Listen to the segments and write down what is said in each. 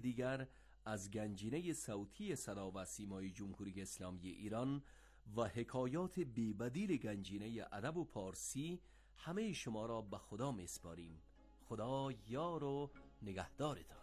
دیگر از گنجینه صوتی صدا و سیمای جمهوری اسلامی ایران و حکایات بی‌بدیل گنجینه ادب و پارسی همه شما را به خدا میسپاریم. خدا یار و نگهدارتان.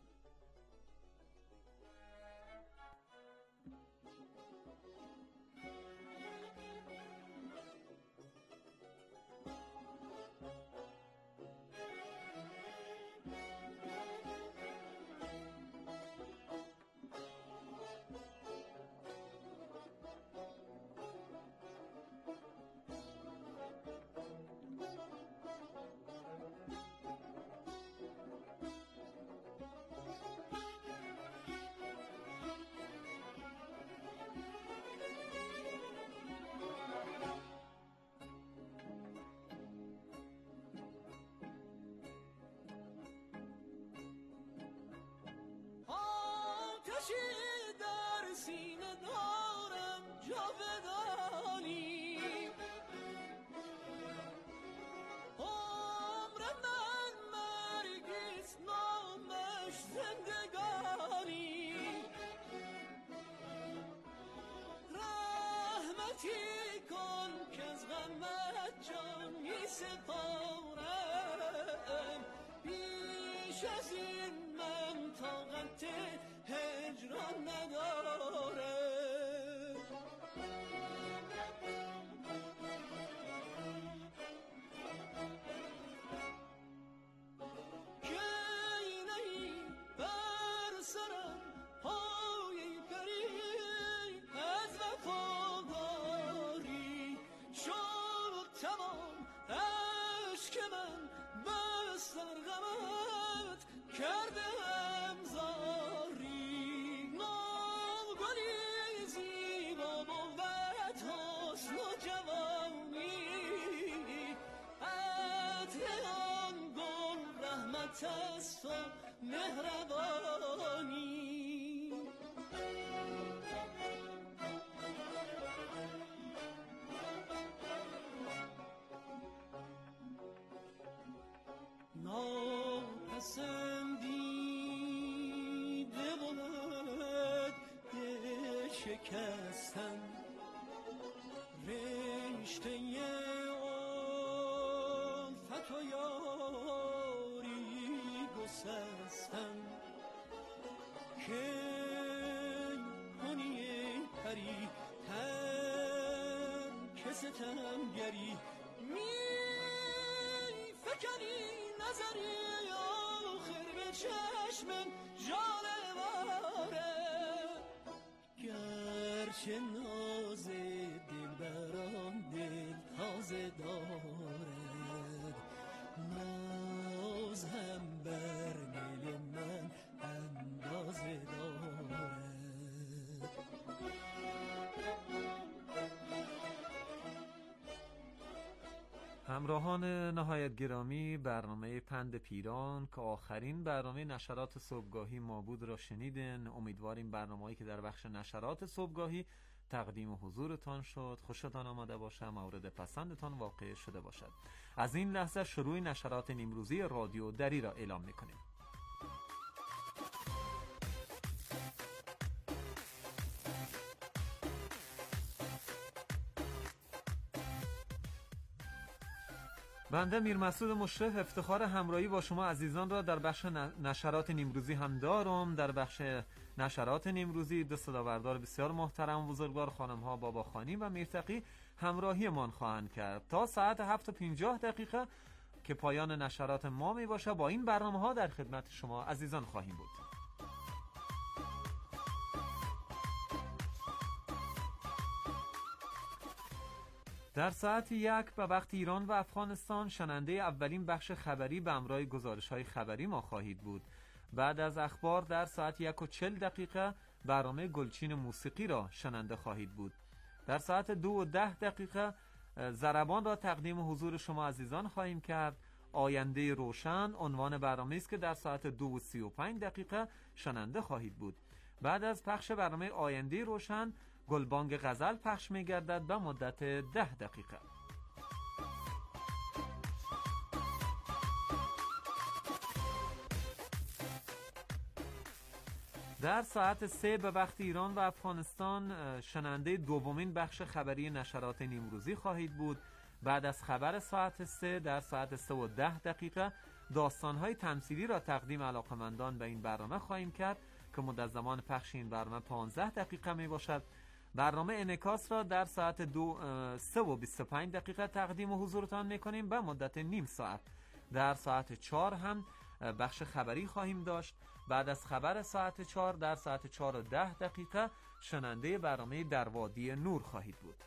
بیش از این من طاقت هجران ندارم. است و مهربانی ناپسندیده بود شکستن رشته الفت و گسستن که کنی پری ترک ستمگری می فکنی نظری آخر به چشمم جانواره گرچه ناز دل برام دل تازه دارد ناز هم بر دل من اندازه دارد. همراهان نهایت گرامی، برنامه پند پیران که آخرین برنامه نشرات صبحگاهی ما بود را شنیدن. امیدواریم برنامه‌ای که در بخش نشرات صبحگاهی تقدیم حضورتان شد خوشتان آمده باشه، مورد پسندتان واقع شده باشد. از این لحظه شروع نشرات نیمروزی رادیو دری را اعلام می‌کنیم. بنده میر مسعود مشرف افتخار همراهی با شما عزیزان را در بخش نشرات نیمروزی هم دارم. در بخش نشرات نیمروزی دو صداوردار بسیار محترم و بزرگوار خانم ها بابا خانی و میرتقی همراهی من خواهند کرد تا ساعت 7:50 که پایان نشرات ما می باشه. با این برنامه ها در خدمت شما عزیزان خواهیم بود. در ساعت 1 به وقت ایران و افغانستان شنونده اولین بخش خبری به همراه گزارش‌های خبری ما خواهید بود. بعد از اخبار در ساعت 1:40 برنامه گلچین موسیقی را شنونده خواهید بود. در ساعت 2:10 ضربان را تقدیم حضور شما عزیزان خواهیم کرد. آینده روشن عنوان برنامه است که در ساعت 2:35 شنونده خواهید بود. بعد از پخش برنامه آینده روشن گلبانگ غزل پخش می گردد به مدت 10 دقیقه. در ساعت 3 به وقت ایران و افغانستان شنونده دومین بخش خبری نشرات نیمروزی خواهید بود. بعد از خبر ساعت 3 در ساعت 3 و 10 دقیقه داستان‌های تمثیلی را تقدیم علاقمندان به این برنامه خواهیم کرد که مدت زمان پخش این برنامه 15 دقیقه می باشد. برنامه انعکاس را در ساعت 3 و 25 دقیقه تقدیم و حضورتان می‌کنیم به مدت نیم ساعت. در ساعت 4 هم بخش خبری خواهیم داشت. بعد از خبر ساعت 4 در ساعت 4 و 10 دقیقه شنونده برنامه در وادی نور خواهید بود.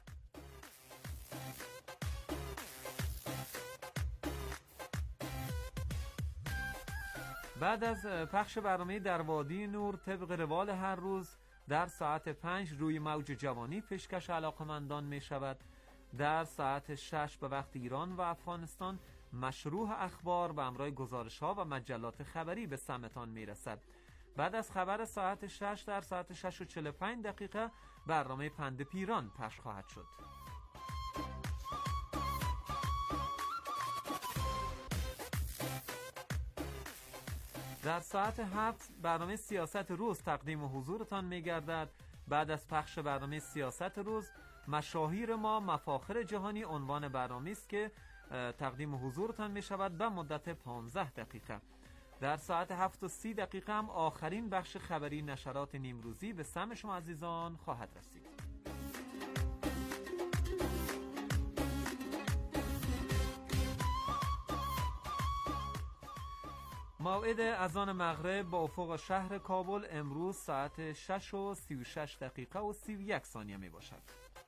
بعد از پخش برنامه در وادی نور طبق روال هر روز در ساعت 5 روی موج جوانی پیشکش علاقمندان می شود. در ساعت 6 به وقت ایران و افغانستان مشروح اخبار به همراه گزارش‌ها و مجلات خبری به سمتان می رسد. بعد از خبر ساعت 6 در ساعت 6 و 45 دقیقه برنامه پند پیران پخش خواهد شد. در ساعت 7 برنامه سیاست روز تقدیم و حضورتان می گردد. بعد از پخش برنامه سیاست روز مشاهیر ما مفاخر جهانی عنوان برنامه است که تقدیم و حضورتان می شود به مدت 15 دقیقه. در ساعت 7 و 30 دقیقه هم آخرین بخش خبری نشرات نیمروزی به سمع شما عزیزان خواهد رسید. موعد اذان مغرب با افق شهر کابل امروز ساعت 6 و 36 دقیقه و 31 ثانیه می باشد.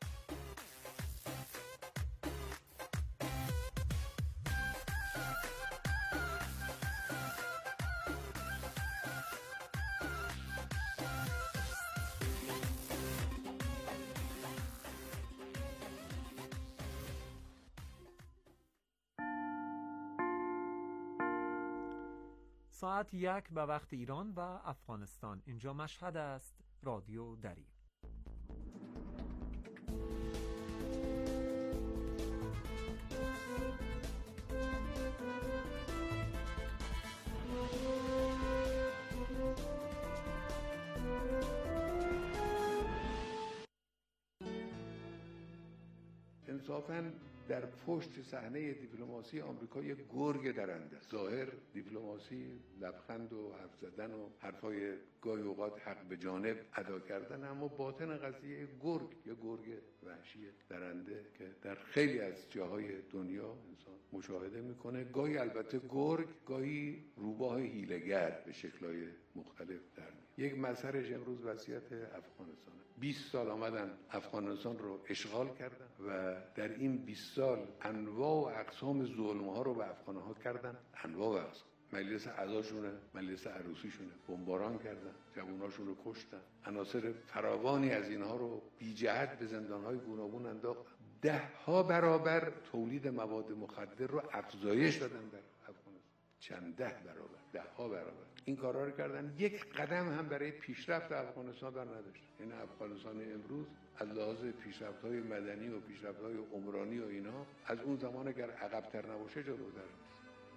ساعت 1 به وقت ایران و افغانستان. اینجا مشهد است. رادیو دری. انصافاً در پشت صحنه دیپلماسی آمریکا یک گرگ درنده است. ظاهر دیپلماسی لبخند و حرف زدن و حرفای گاهی اوقات حق به جانب ادا کردن، اما باطن قضیه یک گرگ وحشی درنده که در خیلی از جاهای دنیا انسان مشاهده میکنه. گاهی البته گرگ، گاهی روباه هیله‌گر به شکل‌های مختلف در یک مظهرش امروز وضعیت افغانستان. 20 سال آمدن افغانستان رو اشغال کردن و در این 20 سال انواع و اقسام ظلم‌ها رو به افغان‌ها کردن. انواع و اقسام. مجلس عزاشونه، مجلس عروسیشونه بمباران کردن، جواناشون رو کشتن. عناصر فراوانی از اینها رو بی جهت به زندان‌های گوناگون انداختن. 10 برابر تولید مواد مخدر رو افزایش دادن در افغانستان. چند 10 برابر این کارا رو کردن. یک قدم هم برای پیشرفت افغانستان بر نداشت. این افغانستان امروز از لحاظ پیشرفت‌های مدنی و پیشرفت‌های عمرانی و اینا از اون زمان اگر عقب‌تر نباشه جلوتر نیست.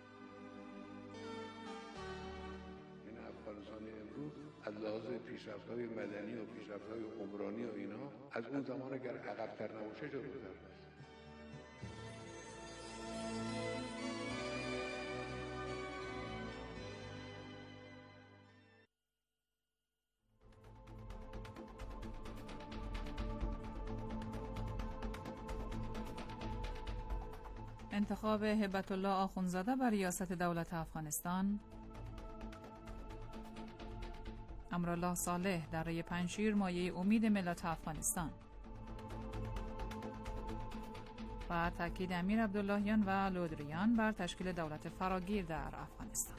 این افغانستان امروز از لحاظ پیشرفت‌های مدنی و پیشرفت‌های عمرانی و اینا از اون زمان اگر عقب‌تر نباشه جلوتر نیست. انتخاب هبت الله آخونزاده بر ریاست دولت افغانستان، امرالله صالح در ری پنجشیر مایه امید ملت افغانستان و تاکید امیر عبداللهیان و لودریان بر تشکیل دولت فراگیر در افغانستان.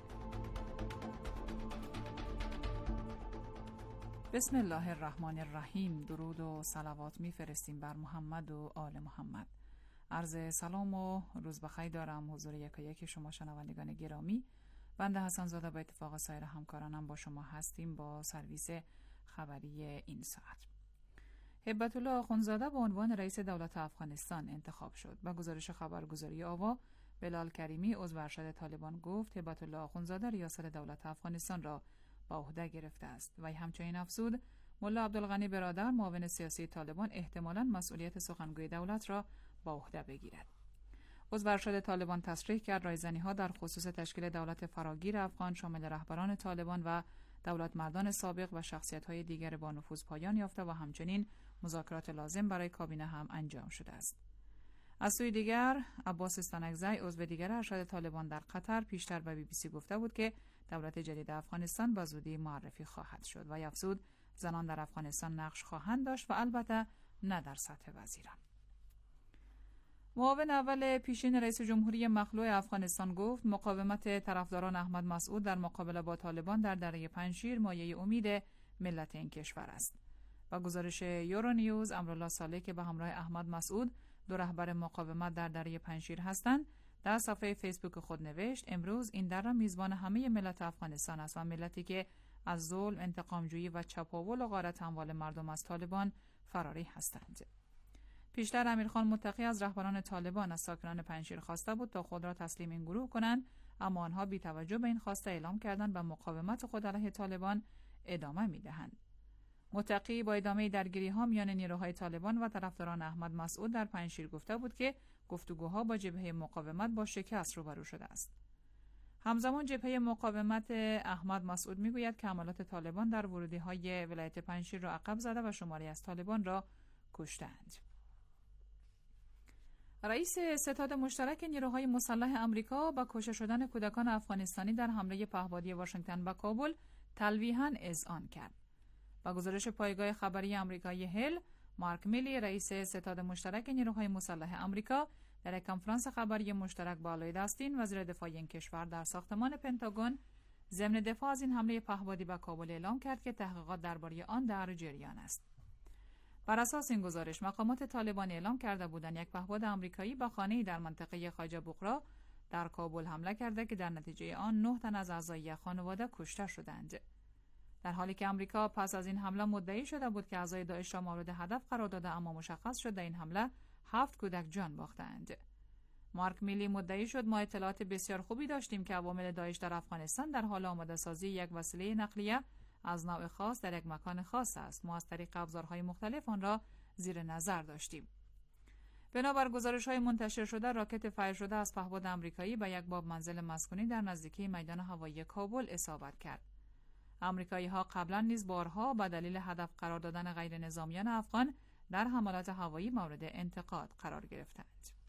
بسم الله الرحمن الرحیم. درود و صلوات می‌فرستیم بر محمد و آل محمد. عرض سلام و روز بخیر دارم حضور یکایک شما شنوندگان گرامی. بنده حسن زاده با اتفاق سایر همکارانم با شما هستیم با سرویس خبری این ساعت. هبت الله آخونزاده به عنوان رئیس دولت افغانستان انتخاب شد. با گزارش خبرگزاری آوا، بلال کریمی عضو ارشد طالبان گفت هبت الله آخونزاده ریاست دولت افغانستان را به عهده گرفته است. و همچنین افزود ملا عبدالغنی برادر معاون سیاسی طالبان احتمالاً مسئولیت سخنگوی دولت را به عهده بگیرد. عضو ارشد طالبان تصریح کرد رایزنی‌ها در خصوص تشکیل دولت فراگیر افغان شامل رهبران طالبان و دولتمردان سابق و شخصیت‌های دیگر با نفوذ پایان یافته و همچنین مذاکرات لازم برای کابینه هم انجام شده است. از سوی دیگر عباس استانکزی عضو دیگر ارشد طالبان در قطر پیشتر به BBC گفته بود که دولت جدید افغانستان به زودی معرفی خواهد شد و افزود زنان در افغانستان نقش خواهند داشت و البته نه در سطح وزیران. معاون اول پیشین رئیس جمهوری مخلوع افغانستان گفت مقاومت طرفداران احمد مسعود در مقابله با طالبان در دره پنجشیر مایه امید ملت این کشور است. با گزارش یورونیوز امرالله صالح که به همراه احمد مسعود دو رهبر مقاومت در دره پنجشیر هستند در صفحه فیسبوک خود نوشت امروز این دره میزبان همه ملت افغانستان است و ملتی که از ظلم، انتقامجویی و چپاول و غارت اموال مردم از طالبان فراری هستند. پیشتر امیرخان متقی از رهبران طالبان از ساکنان پنجشیر خواسته بود تا خود را تسلیم این گروه کنند، اما آنها بی توجه به این خواسته اعلام کردند و مقاومت خود علیه طالبان ادامه می‌دهند. متقی با ادامه درگیری‌ها میان نیروهای طالبان و طرفداران احمد مسعود در پنجشیر گفته بود که گفتگوها با جبهه مقاومت با شکست روبرو شده است. همزمان جبهه مقاومت احمد مسعود میگوید که حملات طالبان در ورودی‌های ولایت پنجشیر را عقب زده و شماری از طالبان را کشتند. رئیس ستاد مشترک نیروهای مسلح آمریکا با کشته شدن کودکان افغانستانی در حمله پهپادی واشنگتن به کابل تلویحاً اذعان کرد. با گزارش پایگاه خبری آمریکایی هل، مارک میلی رئیس ستاد مشترک نیروهای مسلح آمریکا در یک کنفرانس خبری مشترک با لوید استین وزیر دفاع این کشور در ساختمان پنتاگون ضمن دفاع از این حمله پهپادی به کابل اعلام کرد که تحقیقات درباره آن در جریان است. بر اساس این گزارش مقامات طالبان اعلام کرده بودند یک پهپاد آمریکایی به خانه‌ای در منطقه خواجه بغرا در کابل حمله کرده که در نتیجه آن 9 تن از اعضای خانواده کشته شدند. در حالی که آمریکا پس از این حمله مدعی شده بود که اعضای داعش را مورد هدف قرار داده، اما مشخص شد در این حمله 7 کودک جان باختند. مارک میلی مدعی شد ما اطلاعات بسیار خوبی داشتیم که عوامل داعش در افغانستان در حال آماده سازی یک وسیله نقلیه از نوع خاص در یک مکان خاص است. ما از طریق ابزارهای مختلف آن را زیر نظر داشتیم. بنابر گزارش‌های منتشر شده راکت فایر شده از پهپاد آمریکایی به یک باب منزل مسکونی در نزدیکی میدان هوایی کابل اصابت کرد. آمریکایی‌ها قبلا نیز بارها به دلیل هدف قرار دادن غیر نظامیان افغان در حملات هوایی مورد انتقاد قرار گرفتند.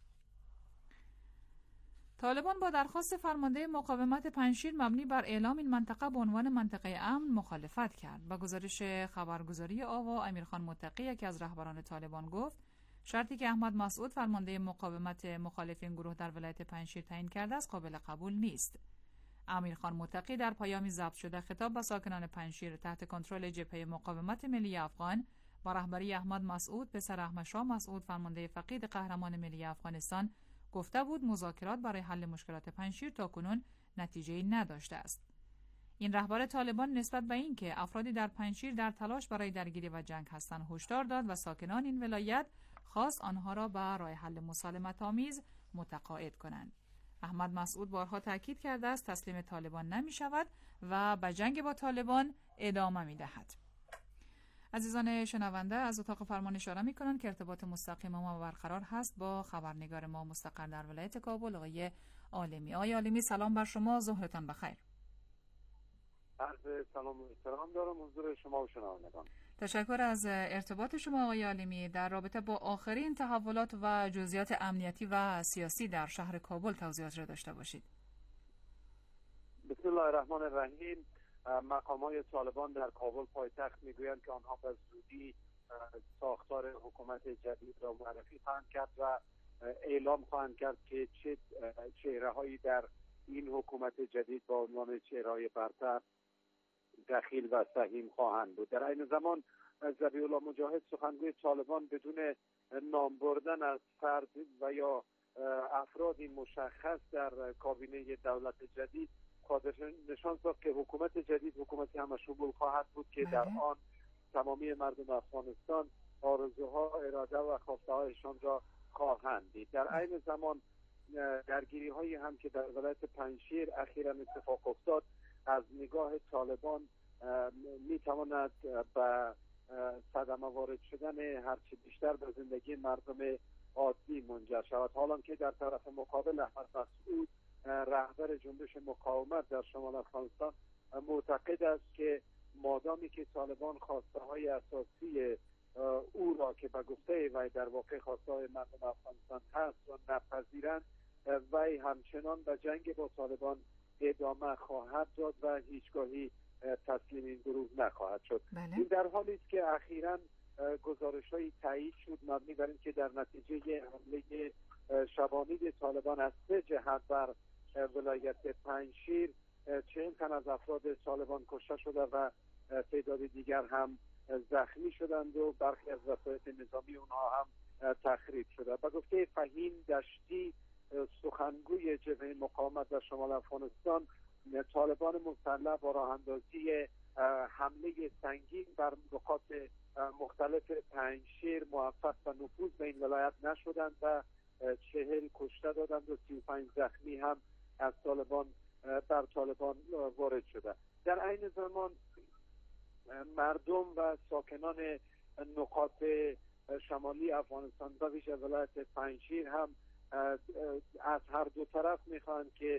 طالبان با درخواست فرمانده مقاومت پنجشیر مبنی بر اعلام این منطقه به عنوان منطقه امن مخالفت کرد. با گزارش خبرگزاری آوا امیرخان متقی یکی از رهبران طالبان گفت شرطی که احمد مسعود فرمانده مقاومت مخالف این گروه در ولایت پنجشیر تعیین کرده است قابل قبول نیست. امیرخان متقی در پیامی ضبط شده خطاب به ساکنان پنجشیر تحت کنترل جبهه مقاومت ملی افغان با رهبری احمد مسعود پسر احمد شاه مسعود فرمانده فقید قهرمان ملی افغانستان گفته بود مذاکرات برای حل مشکلات پنجشیر تاکنون نتیجه‌ای نداشته است. این رهبر طالبان نسبت به اینکه افرادی در پنجشیر در تلاش برای درگیری و جنگ هستند هشدار داد و ساکنان این ولایت خواست آنها را به راه حل مسالمت‌آمیز متقاعد کنند. احمد مسعود بارها تاکید کرده است تسلیم طالبان نمی شود و به جنگ با طالبان ادامه می دهد. عزیزان شنونده از اتاق فرمان اشاره می کنند که ارتباط مستقیم ما برقرار هست با خبرنگار ما مستقر در ولایت کابل آقای عالمی. آقای عالمی سلام بر شما، ظهرتان بخیر. عرض سلام و احترام دارم حضور شما و شنوندگان. تشکر از ارتباط شما آقای عالمی. در رابطه با آخرین تحولات و جزئیات امنیتی و سیاسی در شهر کابل توضیحات را داشته باشید. بسم الله الرحمن الرحیم. مقامات طالبان در کابل پایتخت میگویند که آنها به زودی ساختار حکومت جدید را معرفی خواهند کرد و اعلام خواهند کرد که چه چهره‌هایی در این حکومت جدید با عنوان چهره‌های برتر دخیل و سهیم خواهند بود. در این زمان ذبیح الله مجاهد سخنگوی طالبان بدون نام بردن از فرد و یا افرادی مشخص در کابینه دولت جدید نشان داد که حکومت جدید حکومتی همشمول خواهد بود که در آن تمامی مردم افغانستان آرزوها، اراده و خواسته‌هایشان را خواهند دید. در عین زمان درگیری هایی هم که در ولایت پنجشیر اخیراً اتفاق افتاد از نگاه طالبان میتواند به صدمه وارد شدن هرچی بیشتر به زندگی مردم عادی منجر شود. حالا که در طرف مقابل احمد مسعود رهبر جنبش مقاومت در شمال افغانستان معتقد است که مادامی که طالبان خواسته های اساسی او را که به گفته وی در واقع خواسته های مردم افغانستان هست و نپذیرند، وی همچنان به جنگ با طالبان ادامه خواهد داد و هیچگاهی تسلیم این گروه نخواهد شد. این در حالی است که اخیراً گزارش‌های تایید شد مبنی بر اینکه در نتیجه حمله شبانید طالبان از 3 جهت بر ولایت پنجشیر 40 تن از افراد طالبان کشته شده و تعداد دیگر هم زخمی شدند و برخی از وسایل نظامی اونها هم تخریب شده. به گفته فهیم دشتی، سخنگوی جبهه مقاومت در شمال افغانستان، طالبان مسلح با راه اندازی حمله سنگین بر نقاط مختلف پنجشیر موفق و نفوذ به این ولایت نشدند و 40 کشته دادند و 35 زخمی هم از طالبان بر طالبان وارد شده. در عین زمان مردم و ساکنان نقاط شمالی افغانستان و ویژه ولایت پنجشیر هم از هر دو طرف میخواهند که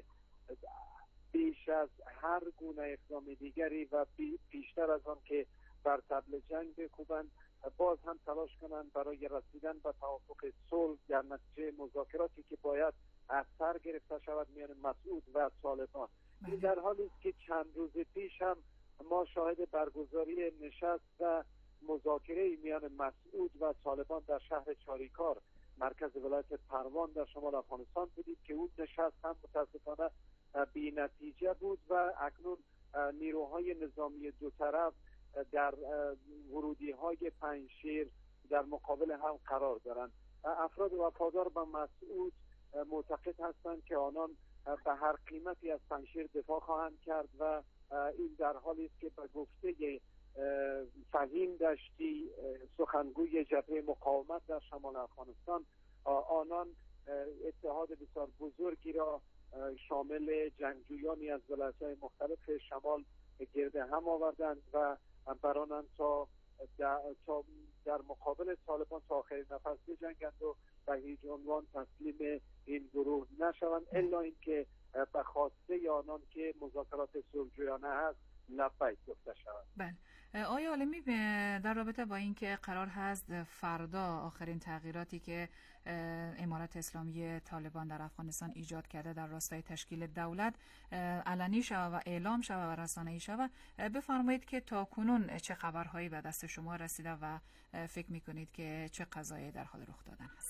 بیش از هر گونه اقدام دیگری و بیشتر از آن که بر طبل جنگ بکوبند، باز هم تلاش کنند برای رسیدن به توافق صلح در نتیجه مذاکراتی که باید از سر گرفته شود میان مسعود و طالبان. این در حالی است که چند روز پیش هم ما شاهد برگزاری نشست و مذاکره میان مسعود و طالبان در شهر چاریکار مرکز ولایت پروان در شمال افغانستان بودیم که اون نشست هم متاسفانه بی نتیجه بود و اکنون نیروهای نظامی دو طرف در ورودی های پنجشیر در مقابل هم قرار دارند. افراد وفادار به مسعود معتقد هستند که آنان به هر قیمتی از پنجشیر دفاع خواهند کرد و این در حالی است که به گفته فهیم دشتی، سخنگوی جبهه مقاومت در شمال افغانستان، آنان اتحاد بسیار بزرگی را شامل جنگجویانی از ولایت‌های مختلف شمال گرد هم آوردند و برانند تا در مقابل طالبان تا آخرین نفس بجنگند و به هیچ عنوان تسلیم این گروه نشوند الا اینکه به خواسته آنان که مذاکرات صلح‌جویانه هست لبیک گفته شود. بله. آیا عالمی در رابطه با اینکه قرار هست فردا آخرین تغییراتی که امارت اسلامی طالبان در افغانستان ایجاد کرده در راستای تشکیل دولت علنی شود و اعلام شود و رسانه‌ای شود، بفرمایید که تاکنون چه خبرهایی به دست شما رسیده و فکر میکنید که چه قضایی در حال رخ دادن هست؟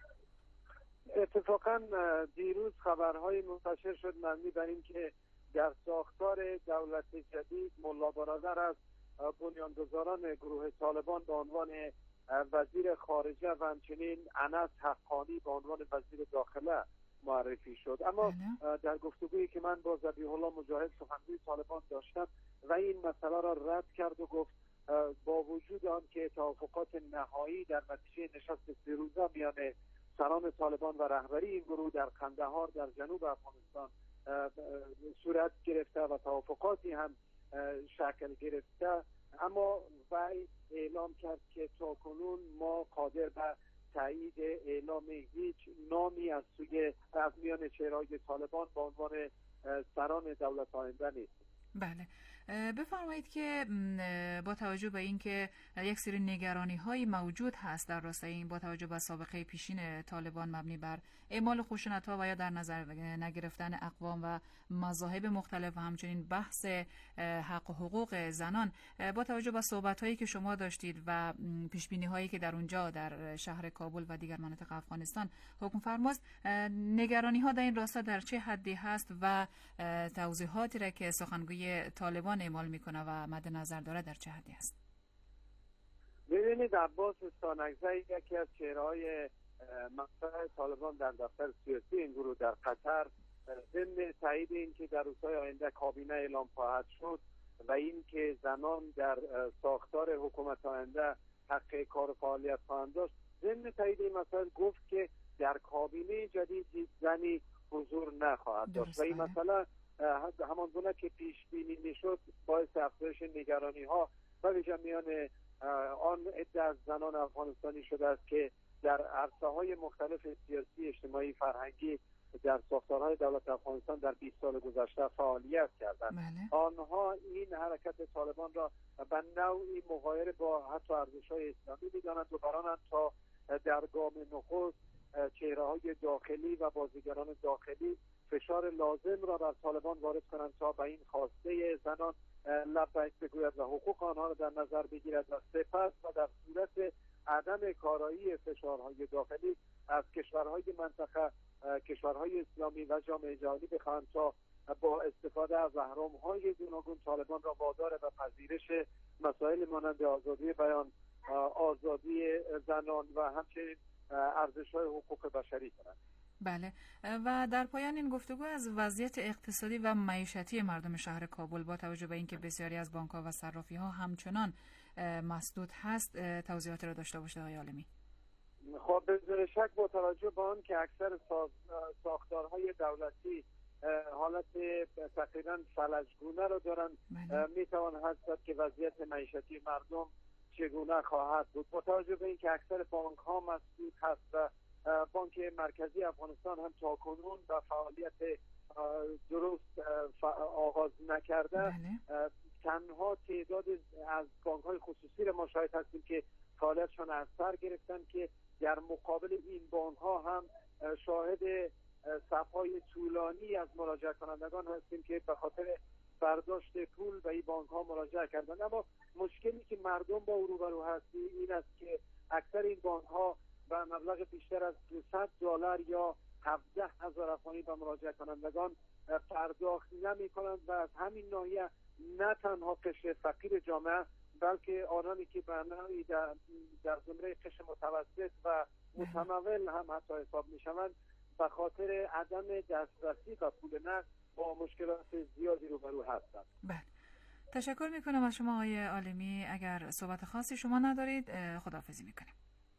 اتفاقا دیروز خبرهای منتشر شد مبنی بر اینکه در ساختار دولت جدید ملا برادر از بنیانگذاران گروه طالبان به عنوان وزیر خارجه و همچنین انس حقانی به عنوان وزیر داخله معرفی شد. اما در گفتگویی که من با ذبیح الله مجاهد سخنگوی طالبان داشتم و این مسئله را رد کرد و گفت با وجود آن که توافقات نهایی در نتیجه نشست 3 روزه میان سران طالبان و رهبری این گروه در قندهار در جنوب افغانستان صورت گرفته و توافقاتی هم شکل گرفته، اما وی اعلام کرد که تاکنون ما قادر به تایید اعلام هیچ نامی از میان چهره‌های طالبان به عنوان سران دولت آینده نیست. بله، بفرمایید که با توجه به اینکه یک سری نگرانی‌های موجود هست در راستای این، با توجه به سابقه پیشین طالبان مبنی بر اعمال خشونت‌ها و یا در نظر نگرفتن اقوام و مذاهب مختلف و همچنین بحث حق و حقوق زنان، با توجه به صحبت‌هایی که شما داشتید و پیش‌بینی‌هایی که در اونجا در شهر کابل و دیگر مناطق افغانستان حکم فرماست، نگرانی‌ها در این راستا در چه حدی هست و توضیحاتی را که سخنگوی طالبان اعمال میکنه و مد نظر داره در چه حدی است؟ ببینید، عباس استانکزی یکی از چهره‌های مطرح طالبان در دفتر سیاسی این گروه در قطر، ضمن تایید این که در روزهای آینده کابینه اعلام خواهد شد و این که زنان در ساختار حکومت آینده حق کار و فعالیت خواهند داشت، ضمن تایید این مسائل گفت که در کابینه جدید زنی حضور نخواهد داشت و این مسئله همان گونه که پیش بینی میشد باعث افزایش نگرانی ها و ویژه میان آن عده از زنان افغانستانی شده است که در عرصه‌های مختلف سیاسی، اجتماعی، فرهنگی در ساختارهای دولت افغانستان در 20 سال گذشته فعالیت کردند. آنها این حرکت طالبان را به نوعی مغایر با حتی ارزش‌های اسلامی می‌دانند و برانند تا در گام نخست چهره‌های داخلی و بازیگران داخلی فشار لازم را بر طالبان وارد کنند تا به این خواسته زنان لبیک بگوید و حقوق آنها را در نظر بگیرد و سپس و در صورت عدم کارایی فشارهای داخلی از کشورهای منطقه، کشورهای اسلامی و جامعه جهانی بخواهند تا با استفاده از اهرم‌های گوناگون طالبان را وادار به پذیرش مسائل مانند آزادی بیان، آزادی زنان و همچنین ارزش‌های حقوق بشری کنند. بله، و در پایان این گفتگو از وضعیت اقتصادی و معیشتی مردم شهر کابل با توجه به اینکه بسیاری از بانک‌ها و صرافی‌ها همچنان مسدود هست توضیحات را داشته باشید آقای عالمی. خب بدون شک با توجه به آن که اکثر ساختارهای دولتی حالت تقریبا فلجگونه را دارند، میتوان حدس زد که وضعیت معیشتی مردم چگونه خواهد بود. با توجه به اینکه اکثر بانک‌ها مسدود هست و بانک مرکزی افغانستان هم تاکنون به فعالیت درست آغاز نکرده، تنها تعداد از بانک‌های خصوصی را ما شاهد هستیم که فعالیتشان از سر گرفتن که در مقابل این بانک‌ها هم شاهد صف‌های طولانی از مراجعه کنندگان هستیم که به خاطر برداشت پول به این بانک‌ها مراجعه کردند. اما مشکلی که مردم با او روبرو هستیم این است که اکثر این بانک‌ها به مبلغ بیشتر از $200 یا 17,000 افغانی به مراجعه کنندگان پرداخت نمی‌کنند و از همین ناحیه نه تنها قشر فقیر جامعه بلکه آنانی که به نوعی در زمره قشر متوسط و متمول هم حتی حساب می‌شوند به خاطر عدم دسترسی به پول نقد با مشکلات زیادی روبرو هستند. بله، تشکر می‌کنم از شما آقای عالمی. اگر صحبت خاصی شما ندارید خداحافظی می‌کنم.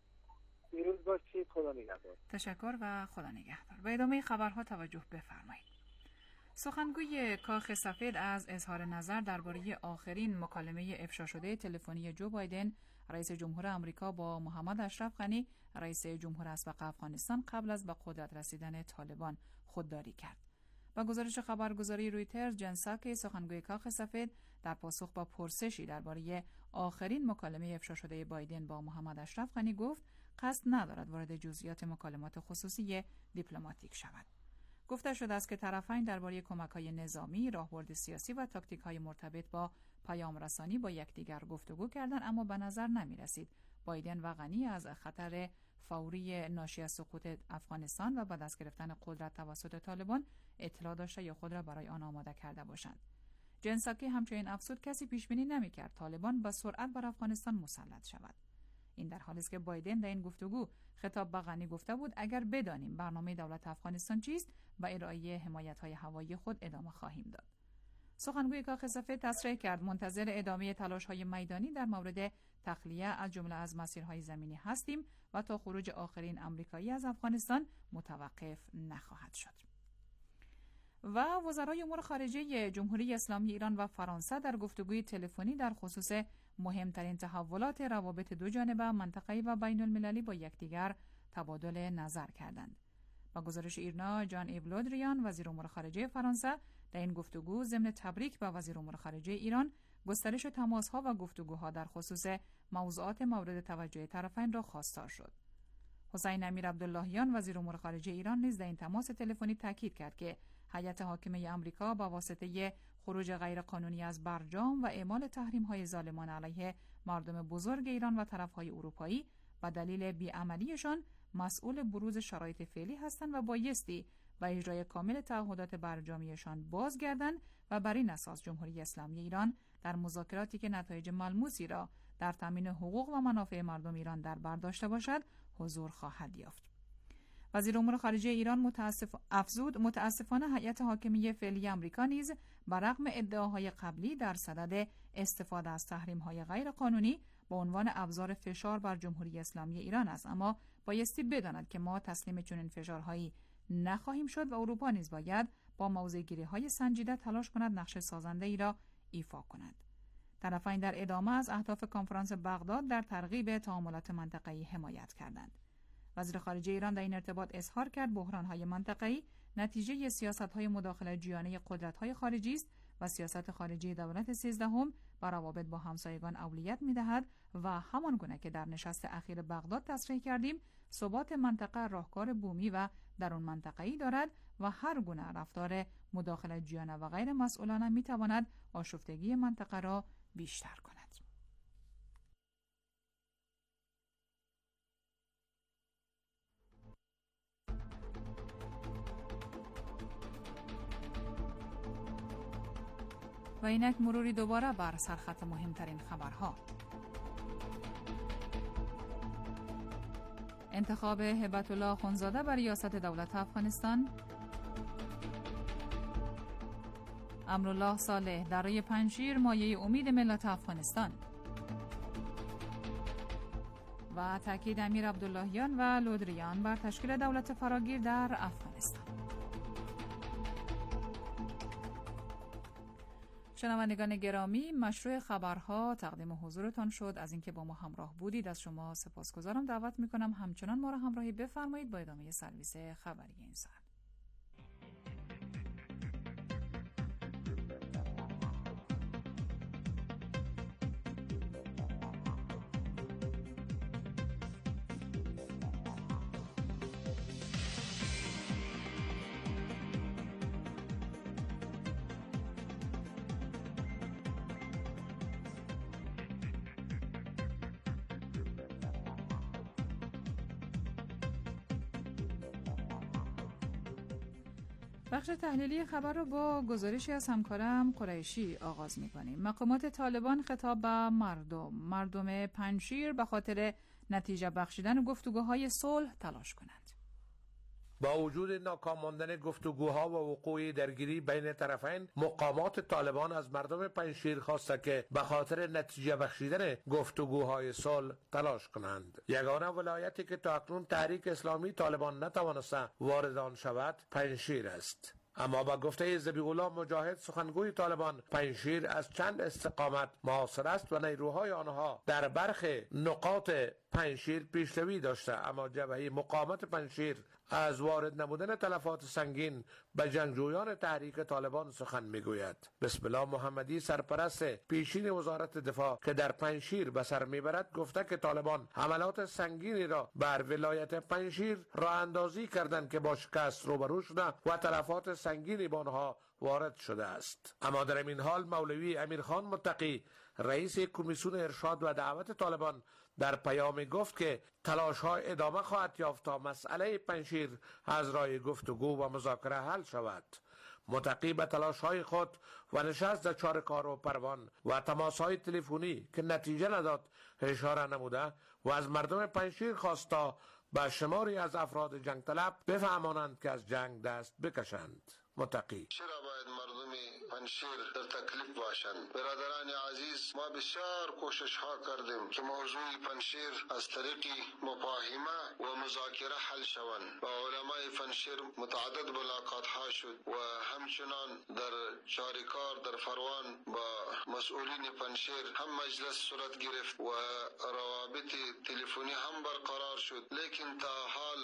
پیروز باشید، خدا نگهدار. تشکر و خدا نگهدار. به ادامه خبرها توجه بفرمایید. سخنگوی کاخ سفید از اظهار نظر درباره آخرین مکالمه افشا شده تلفنی جو بایدن رئیس جمهور آمریکا با محمد اشرف غنی رئیس جمهور اسبق افغانستان قبل از به قدرت رسیدن طالبان خودداری کرد. با گزارش خبرگزاری رویترز، جن ساکی سخنگوی کاخ سفید در پاسخ با پرسشی درباره آخرین مکالمه افشا شده بایدن با محمد اشرف غنی گفت قصد ندارد وارد جزئیات مکالمات خصوصی دیپلماتیک شود. گفته شده است که طرفین درباره کمک‌های نظامی، راهبرد سیاسی و تاکتیک‌های مرتبط با پیام رسانی با یکدیگر گفتگو کردند، اما به نظر نمی‌رسید بایدن و غنی از خطر فوری ناشی از سقوط افغانستان و به دست گرفتن قدرت توسط طالبان اطلاع داشته یا خود را برای آن آماده کرده باشند. جن ساکی همچنین افزود کسی پیش بینی نمی‌کرد طالبان با سرعت بر افغانستان مسلط شود. این در حالی است که بایدن در این گفتگو خطاب به غنی گفته بود اگر بدانیم برنامه دولت افغانستان چیست و ارائه حمایت‌های هوایی خود ادامه خواهیم داد. سخنگوی کاخ سفید تصریح کرد منتظر ادامه تلاش‌های میدانی در مورد تخلیه از جمله از مسیرهای زمینی هستیم و تا خروج آخرین آمریکایی از افغانستان متوقف نخواهد شد. و وزرای امور خارجه جمهوری اسلامی ایران و فرانسه در گفتگوی تلفنی در خصوص مهمترین تحولات روابط دو جانبه منطقه‌ای و بین المللی با یکدیگر تبادل نظر کردند. با گزارش ایرنا، جان ایو لودریان وزیر امور خارجه فرانسه در این گفتگو ضمن تبریک به وزیر امور خارجه ایران گسترش تماس‌ها و گفتگوها در خصوص موضوعات مورد توجه طرفین را خواستار شد. حسین امیر عبداللهیان وزیر امور خارجه ایران نیز در این تماس تلفنی تاکید کرد که هیئت حاکمه آمریکا با واسطه خروج غیرقانونی از برجام و اعمال تحریم‌های ظالمانه علیه مردم بزرگ ایران و طرف‌های اروپایی به دلیل بیعملیشان مسئول بروز شرایط فعلی هستند و بایستی و اجرای کامل تعهدات برجامیشان بازگردند و بر این اساس جمهوری اسلامی ایران در مذاکراتی که نتایج ملموسی را در تامین حقوق و منافع مردم ایران در بر داشته باشد حضور خواهد یافت. وزیر امور خارجه ایران متاسفانه هیئت حاکمه فعلی آمریکا نیز برغم ادعاهای قبلی در صدد استفاده از تحریم‌های غیرقانونی به عنوان ابزار فشار بر جمهوری اسلامی ایران است، اما بایستی بداند که ما تسلیم چنین فشارهایی نخواهیم شد و اروپا نیز باید با موضع‌گیری‌های سنجیده تلاش کند نقش سازنده‌ای را ایفا کند. طرفین در ادامه از اهداف کنفرانس بغداد در ترغیب تعاملات منطقه‌ای حمایت کردند. وزیر خارجه ایران در این ارتباط اظهار کرد بحران‌های منطقه‌ای نتیجه سیاست‌های مداخله‌جویانه قدرت‌های خارجی است و سیاست خارجی دولت 13 بر روابط با همسایگان اولویت می‌دهد و همان گونه که در نشست اخیر بغداد تصریح کردیم ثبات منطقه راهکار بومی و درون منطقه‌ای دارد و هر گونه رفتار مداخله‌جویانه و غیر مسئولانه می‌تواند آشفتگی منطقه را بیشتر کند. و اینک مروری دوباره بر سرخط مهمترین خبرها. انتخاب هبت الله اخوندزاده بر ریاست دولت افغانستان. امرالله صالح دره پنجشیر مایه امید ملت افغانستان. و تاکید امیر عبداللهیان و لودریان بر تشکیل دولت فراگیر در افغانستان. شنوندگان گرامی، مشروع خبرها تقدیم حضورتان شد. از اینکه با ما همراه بودید از شما سپاسگزارم. دعوت میکنم همچنان ما را همراهی بفرمایید با ادامه سرویس خبری این ساعت. بخش تحلیلی خبر رو با گزارشی از همکارم قریشی آغاز می‌کنیم. مقامات طالبان خطاب به مردم پنجشیر به خاطر نتیجه بخشیدن گفتگوهای صلح تلاش کنند. با وجود ناکام ماندن گفتگوها و وقوع درگیری بین طرفین، مقامات طالبان از مردم پنجشیر خواسته که به خاطر نتیجه بخشیدن گفتگوهای صلح تلاش کنند. یگانه ولایتی که تا اکنون تحریک اسلامی طالبان نتوانسته وارد آن شود پنجشیر است. اما با گفته ذبیح‌الله مجاهد سخنگوی طالبان، پنجشیر از چند استقامت معاصر است و نیروهای آنها در برخی نقاط پنجشیر پیشروی داشته، اما جبهه مقاومت پنجشیر از وارد نمودن تلفات سنگین به جنگجویان تحریک طالبان سخن میگوید. بسم الله محمدی سرپرست پیشین وزارت دفاع که در پنجشیر به سر میبرد گفته که طالبان حملات سنگینی را بر ولایت پنجشیر راه اندازی کردند که با شکست روبرو شده و تلفات سنگینی به آنها وارد شده است. اما در این حال مولوی امیرخان متقی رئیس کمیسیون ارشاد و دعوت طالبان در پیام گفت که تلاش ها ادامه خواهد یافت تا مسئله پنجشیر از راه گفتگو و مذاکره حل شود. متقی به تلاش های خود و نشست در چارکار و پروان و تماس های تلفنی که نتیجه نداد اشاره نموده و از مردم پنجشیر خواست تا به شماری از افراد جنگ طلب بفهمانند که از جنگ دست بکشند. متقی: چرا باید مردم پنجشیر در تکلیف باشند؟ برادران عزیز، ما بسیار کوشش ها کردیم که موضوع پنجشیر از طریق مفاهمه و مذاکره حل شوند. با علمای پنجشیر متعدد ملاقات ها شد و همچنان در چاریکار در فروان با مسئولین پنجشیر هم مجلس صورت گرفت و روابط تلفنی هم برقرار شد، لیکن تا حال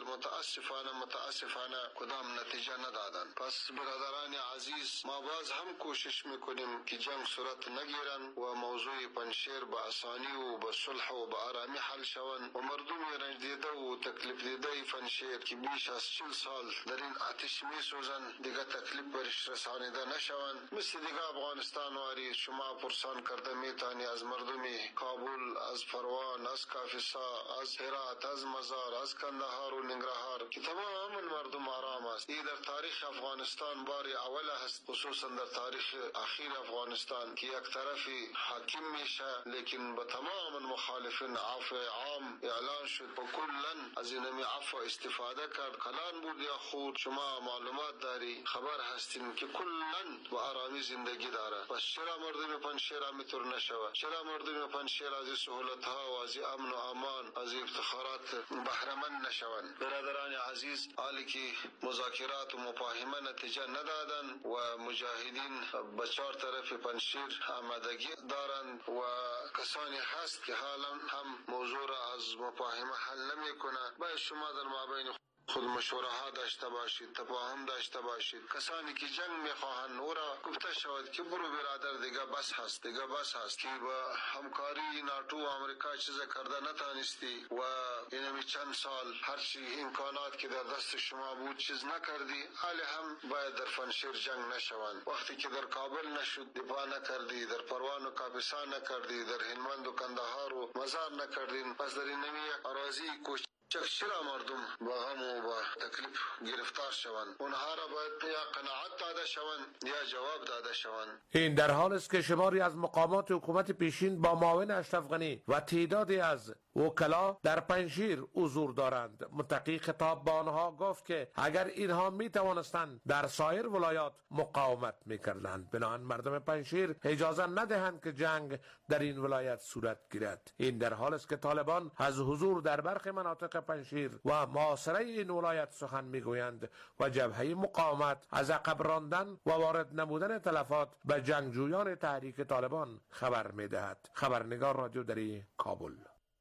متاسفانه کدام نتیجه ندادند. پس برادران عزیز، ما باز هم کوشش میکنیم که جنگ صورت نگیرن و موضوع پنجشیر با آسانی و با صلح و با آرامی حل شوند و مردم رنج دیده و تکلیف دیده پنجشیر که بیش از 40 سال در این آتش میسوزن دیگه تکلیف برش رسانیده نشوند. مثل دیگه افغانستان واری شما پرسان کرده میتانی از مردم کابل، از فروان، از کافیسا، از هرات، از مزار، از کندهار و ننگرهار که تمام مردم آرام است. این در تاریخ افغانستان باری اول هست، خصوصا در تاریخ اخیر افغانستان که یک طرفی حاکم میشه لیکن با تمام مخالفین عفو عام اعلان شد و کلا از این عفو استفاده کرد. کلان بود یا خود شما معلومات داری، خبر هستین که کلا با آرامی زندگی داره. پس چرا مردم پنجشیر همینطور نشود؟ چرا مردم پنجشیر از سهولت ها و از امن و امان، از افتخارات بهره مند نشوند؟ برادران عزیز، حالی که مذاکرات و مفاهمه نتیجه نتیجه ندادن و مجاهدین به 4 طرف پنجشیر آمادگی دارند و کسانی هست که حالا هم موضوع را از مفاهمه حل نمیکنه. باید شما در مابین خود مشوره ها داشته باشید، تفاهم داشته باشید. کسانی که جنگ میخواهند او را گفته شود که برو برادر، دیگه بس هست که با همکاری ناتو و آمریکا چیز کرده نتانستی و اینمی چند سال هرچی امکانات که در دست شما بود چیز نکردی. حالی هم باید در پنجشیر جنگ نشوند. وقتی که در کابل نشد دفاع نکردی، در پروان و کاپیسا نکردی، در هلمند و کندهار و مزار نکردین، پس در این نمی اراضی چرا مردم با غم و با تکلیف گرفتار شوند؟ اونها را باید یا قناعت داده شوند یا جواب داده شوند. این در حال است که شماری از مقامات حکومت پیشین با معاون اشرف غنی و تعدادی از وکلا در پنجشیر حضور دارند. متقی خطاب با آنها گفت که اگر اینها می توانستند در سایر ولایات مقاومت میکردند، بنابراین مردم پنجشیر اجازه ندهند که جنگ در این ولایت صورت گیرد. این در حال است که طالبان از حضور در برخی مناطق پنجشیر و محاصره این ولایت سخن میگویند و جبهه مقاومت از عقب راندن و وارد نمودن تلفات به جنگجویان تحریک طالبان خبر میدهد. خبرنگار رادیو دری، کابل.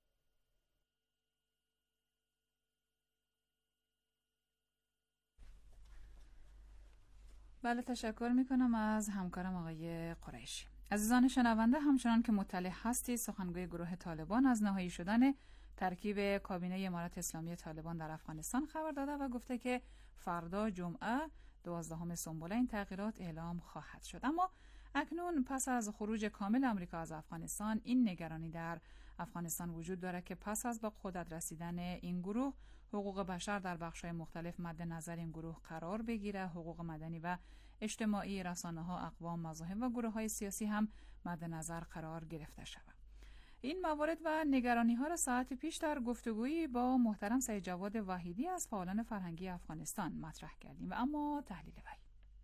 بله، تشکر میکنم از همکارم آقای قریشی. عزیزان شنونده، همچنان که مطلع هستید، سخنگوی گروه طالبان از نهایی شدن ترکیب کابینه امارت اسلامی طالبان در افغانستان خبر داده و گفته که فردا جمعه 12 سنبله این تغییرات اعلام خواهد شد. اما اکنون پس از خروج کامل آمریکا از افغانستان، این نگرانی در افغانستان وجود دارد که پس از به قدرت رسیدن این گروه، حقوق بشر در بخش‌های مختلف مد نظر این گروه قرار بگیره، حقوق مدنی و اجتماعی، رسانه‌ها، اقوام، مذاهب و گروه‌های سیاسی هم مد نظر قرار گرفته شود. این موارد و نگرانی‌ها را ساعت پیش در گفتگویی با محترم سید جواد وحیدی از فعالان فرهنگی افغانستان مطرح کردیم و اما تحلیل وی.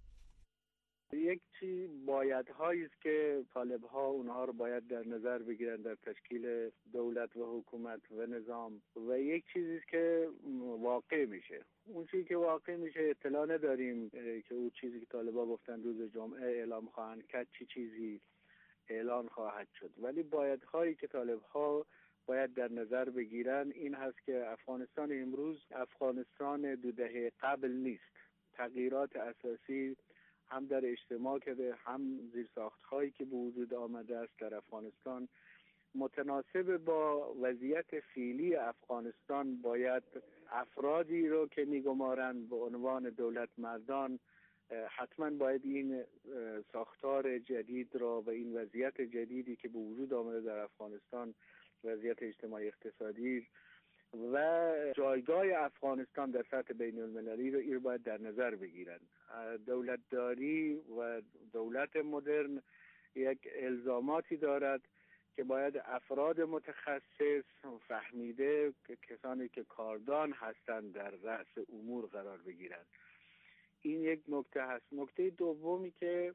یک چیز بایدهایی است که طالب‌ها اونها رو باید در نظر بگیرن در تشکیل دولت و حکومت و نظام، و یک چیزی است که واقع میشه. اون چیزی که واقع میشه اطلاع نداریم که اون چیزی که طالب‌ها گفتن روز جمعه اعلام خواهند کرد چی چیزی اعلان خواهد شد، ولی بایدهایی که طالب‌ها باید در نظر بگیرن این هست که افغانستان امروز افغانستان 2 دهه قبل نیست. تغییرات اساسی هم در اجتماع که هم زیرساخت‌هایی که به وجود آمده است در افغانستان متناسب با وضعیت فعلی افغانستان، باید افرادی رو که میگمارند به عنوان دولت مردان حتما باید این ساختار جدید را و این وضعیت جدیدی که به وجود آمده در افغانستان، وضعیت اجتماعی اقتصادی و جایگاه افغانستان در سطح بین المللی رو این باید در نظر بگیرن. دولتداری و دولت مدرن یک الزاماتی دارد که باید افراد متخصص فهمیده کسانی که کاردان هستند در رأس امور قرار بگیرند. این یک نکته هست. نکته دومی که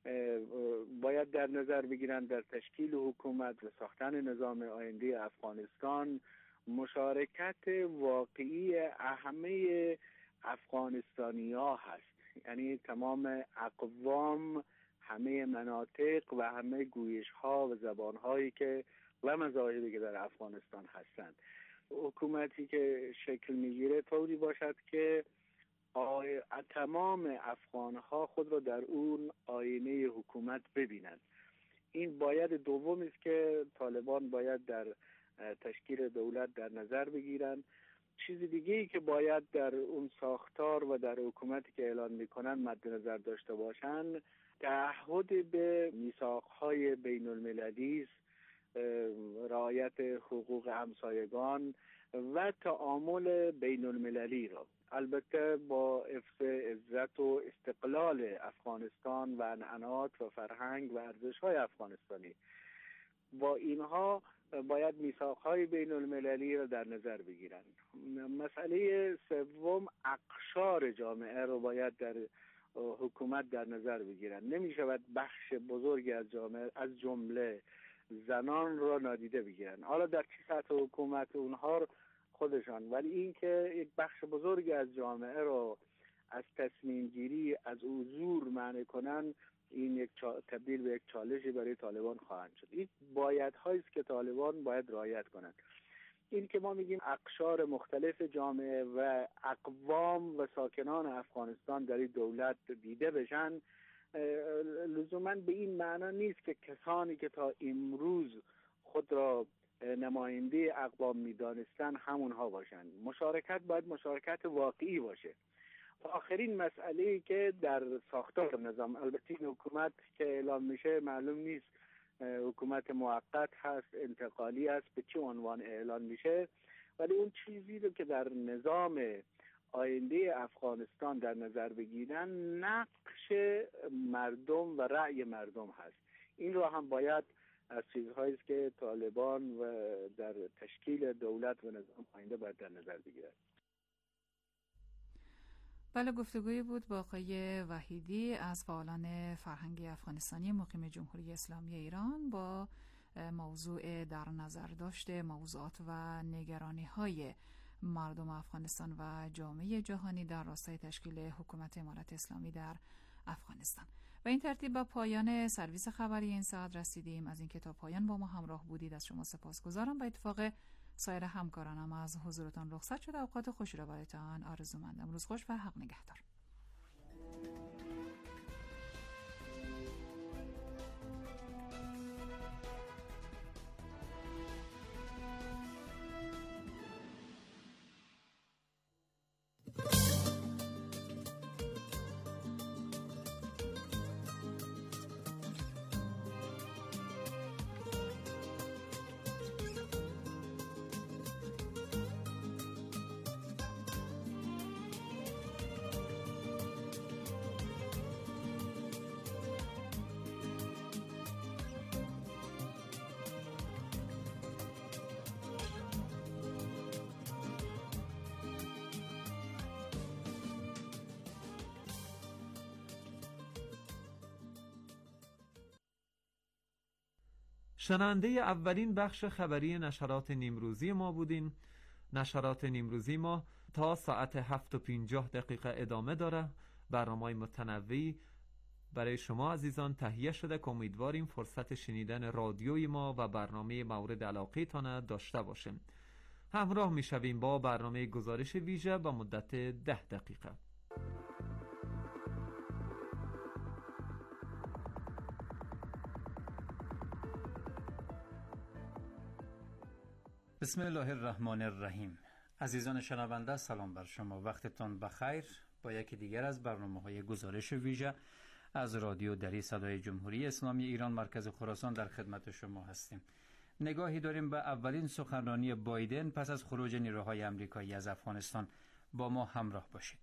باید در نظر بگیرن در تشکیل حکومت و ساختن نظام آینده افغانستان مشارکت واقعی همه افغانستانی‌ها هست، یعنی تمام اقوام، همه مناطق و همه گویش‌ها و زبان‌هایی که و مذاهبی که در افغانستان هستند. حکومتی که شکل می‌گیره طوری باشد که تمام افغان‌ها خود را در اون آینه حکومت ببینند. این باید دومی است که طالبان باید در تشکیل دولت در نظر بگیرن. چیز دیگه‌ای که باید در اون ساختار و در حکومتی که اعلان میکنن مد نظر داشته باشن، تعهد به میثاق‌های بین المللی است، رعایت حقوق همسایگان و تعامل بین المللی را، البته با حفظ عزت و استقلال افغانستان و عنعنات و فرهنگ و ارزش‌های افغانستانی. با اینها باید میثاق‌های بین المللی را در نظر بگیرند. مسئله سوم، اقشار جامعه را باید در حکومت در نظر بگیرند. نمی شود بخش بزرگی از جامعه از جمله زنان را نادیده بگیرند، حالا در چه سطح حکومت اونها خودشان، ولی این که یک بخش بزرگی از جامعه را از تصمیم گیری از حضور منع کنن، این تبدیل به یک چالشی برای طالبان خواهند شد. این بایدهایی است که طالبان باید رعایت کنند. این که ما میگیم اقشار مختلف جامعه و اقوام و ساکنان افغانستان در این دولت دیده بشن، لزوما به این معنا نیست که کسانی که تا امروز خود را نماینده اقوام میدانستن همونها باشند. مشارکت باید مشارکت واقعی باشه. آخرین مسئله‌ای که در ساختار نظام، البته این حکومت که اعلام میشه معلوم نیست حکومت موقت هست، انتقالی است، به چه عنوان اعلان میشه، ولی اون چیزی رو که در نظام آینده افغانستان در نظر بگیرن نقش مردم و رأی مردم هست. این رو هم باید از چیزهایی است که طالبان و در تشکیل دولت و نظام آینده باید در نظر بگیرن. بله، گفتگویی بود با آقای وحیدی از فعالان فرهنگی افغانستانی مقیم جمهوری اسلامی ایران با موضوع در نظر داشته موضوعات و نگرانی‌های مردم افغانستان و جامعه جهانی در راستای تشکیل حکومت امارت اسلامی در افغانستان. و این ترتیب با پایان سرویس خبری این ساعت رسیدیم. از اینکه تا پایان با ما همراه بودید از شما سپاسگزارم. به اتفاق سایر همکارانم از حضورتان رخصت شده. اوقات خوشی را برایتان آرزومندم. روز خوش و حق نگهدار. شنونده اولین بخش خبری نشرات نیمروزی ما بودین. نشرات نیمروزی ما تا ساعت 7:50 ادامه داره. برنامه‌های متنوعی برای شما عزیزان تهیه شده که امیدواریم فرصت شنیدن رادیوی ما و برنامه مورد علاقه تان داشته باشیم. همراه میشویم با برنامه گزارش ویژه با مدت 10 دقیقه. بسم الله الرحمن الرحیم. عزیزان شنونده، سلام بر شما، وقتتان بخیر. با یکی دیگر از برنامه‌های گزارش ویژه از رادیو دری صدای جمهوری اسلامی ایران مرکز خراسان در خدمت شما هستیم. نگاهی داریم به اولین سخنرانی بایدن پس از خروج نیروهای آمریکایی از افغانستان. با ما همراه باشید.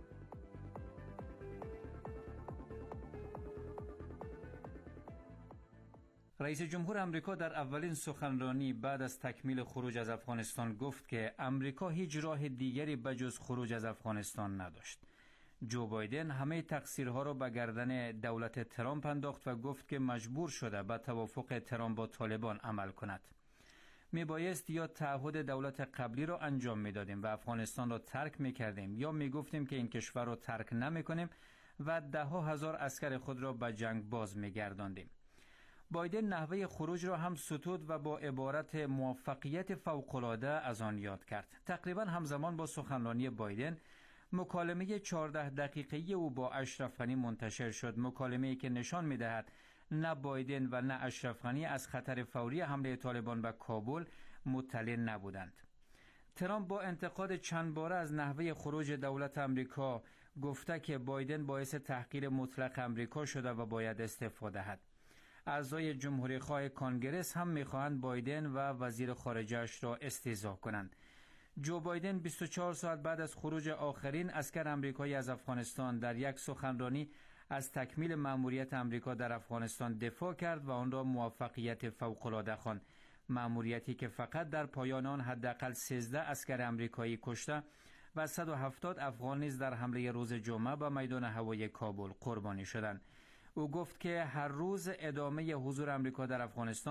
رئیس جمهور آمریکا در اولین سخنرانی بعد از تکمیل خروج از افغانستان گفت که آمریکا هیچ راه دیگری بجز خروج از افغانستان نداشت. جو بایدن همه تقصیرها را به گردن دولت ترامپ انداخت و گفت که مجبور شده به توافق ترامپ با طالبان عمل کند. میبایست یا تعهد دولت قبلی را انجام میدادیم و افغانستان را ترک میکردیم، یا میگفتیم که این کشور را ترک نمیکنیم و 10,000 عسکر خود را به جنگ باز میگرداندیم. بایدن نحوه خروج را هم ستود و با عبارت موفقیت فوق‌العاده از آن یاد کرد. تقریبا همزمان با سخنرانی بایدن مکالمه 14 دقیقه‌ای او با اشرف غنی منتشر شد. مکالمه‌ای که نشان می‌دهد نه بایدن و نه اشرف غنی از خطر فوری حمله طالبان به کابل مطلع نبودند. ترامپ با انتقاد چند باره از نحوه خروج دولت آمریکا گفته که بایدن باعث تحقیر مطلق آمریکا شده و باید استعفا دهد. اعضای جمهوری خواه کانگرس هم می‌خواهند بایدن و وزیر خارجه‌اش را استهزا کنند. جو بایدن 24 ساعت بعد از خروج آخرین عسکر آمریکایی از افغانستان در یک سخنرانی از تکمیل مأموریت آمریکا در افغانستان دفاع کرد و آن را موفقیت فوق‌العاده خواند. مأموریتی که فقط در پایان آن حداقل 13 عسکر آمریکایی کشته و 170 افغان نیز در حمله روز جمعه به میدان هوایی کابل قربانی شدند. او گفت که هر روز ادامه حضور آمریکا در افغانستان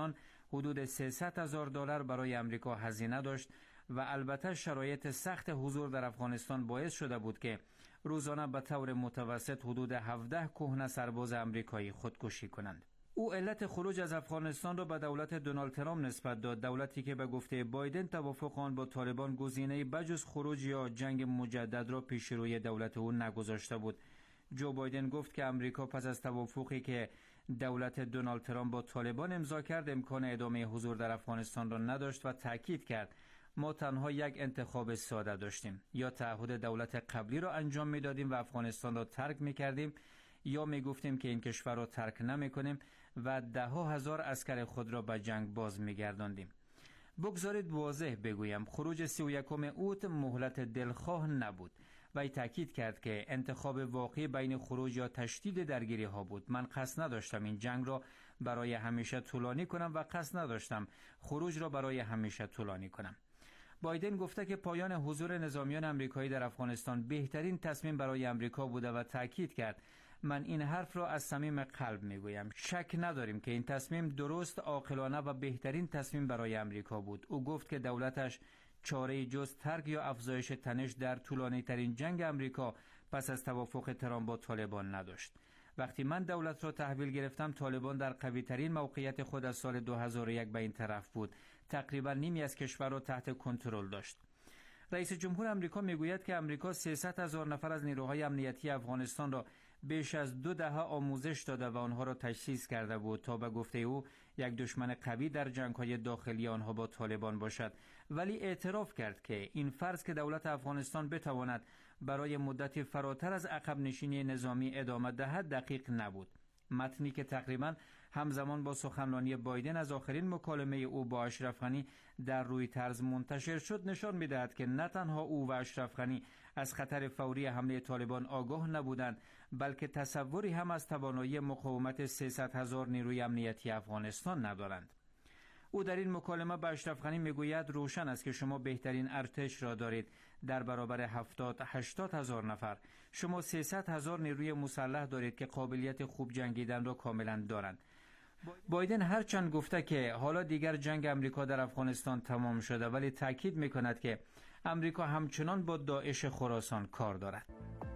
حدود $300,000 برای امریکا هزینه داشت و البته شرایط سخت حضور در افغانستان باعث شده بود که روزانه به طور متوسط حدود 17 کهنه سرباز امریکایی خودکشی کنند. او علت خروج از افغانستان را به دولت دونالد ترامپ نسبت داد، دولتی که به گفته بایدن توافق آن با طالبان گزینه‌ای بجز خروج یا جنگ مجدد را پیش روی دولت او نگذاشته بود. جو بایدن گفت که امریکا پس از توافقی که دولت دونالد ترامپ با طالبان امضا کرد امکان ادامه حضور در افغانستان را نداشت و تاکید کرد ما تنها یک انتخاب ساده داشتیم، یا تعهد دولت قبلی را انجام میدادیم و افغانستان را ترک میکردیم، یا میگفتیم که این کشور را ترک نمیکنیم و ده ها هزار عسکر خود را به جنگ باز میگرداندیم. بگذارید واضح بگویم خروج 31 اوت مهلت دلخواه نبود. وی تاکید کرد که انتخاب واقعی بین خروج یا تشدید درگیری ها بود. من قصد نداشتم این جنگ را برای همیشه طولانی کنم و قصد نداشتم خروج را برای همیشه طولانی کنم. بایدن گفته که پایان حضور نظامیان امریکایی در افغانستان بهترین تصمیم برای امریکا بوده و تاکید کرد من این حرف را از صمیم قلب میگویم. شک نداریم که این تصمیم درست، عاقلانه و بهترین تصمیم برای امریکا بود. او گفت که دولتش چاره جز ترک یا افزایش تنش در طولانی ترین جنگ امریکا پس از توافق ترامپ با طالبان نداشت. وقتی من دولت را تحویل گرفتم طالبان در قوی ترین موقعیت خود از سال 2001 به این طرف بود. تقریبا نیمی از کشور را تحت کنترل داشت. رئیس جمهور امریکا میگوید که امریکا 300,000 نفر از نیروهای امنیتی افغانستان را بیش از 2 دهه آموزش داده و آنها را تجهیز کرده بود تا به گفته او یک دشمن قوی در جنگ‌های داخلی آنها با طالبان باشد، ولی اعتراف کرد که این فرض که دولت افغانستان بتواند برای مدتی فراتر از عقب نشینی نظامی ادامه دهد دقیق نبود. متنی که تقریباً همزمان با سخنرانی بایدن از آخرین مکالمه او با اشرف غنی در رویترز منتشر شد نشان می‌دهد که نه تنها او و اشرف غنی از خطر فوری حمله طالبان آگاه نبودند، بلکه تصوری هم از توانایی مقاومت 300,000 نیروی امنیتی افغانستان ندارند. او در این مکالمه با اشرف غنی میگوید روشن است که شما بهترین ارتش را دارید در برابر 70-80,000 نفر. شما 300,000 نیروی مسلح دارید که قابلیت خوب جنگیدن را کاملا دارند. بایدن هرچند گفته که حالا دیگر جنگ امریکا در افغانستان تمام شده، ولی تاکید میکند که امریکا همچنان با داعش خراسان کار دارد.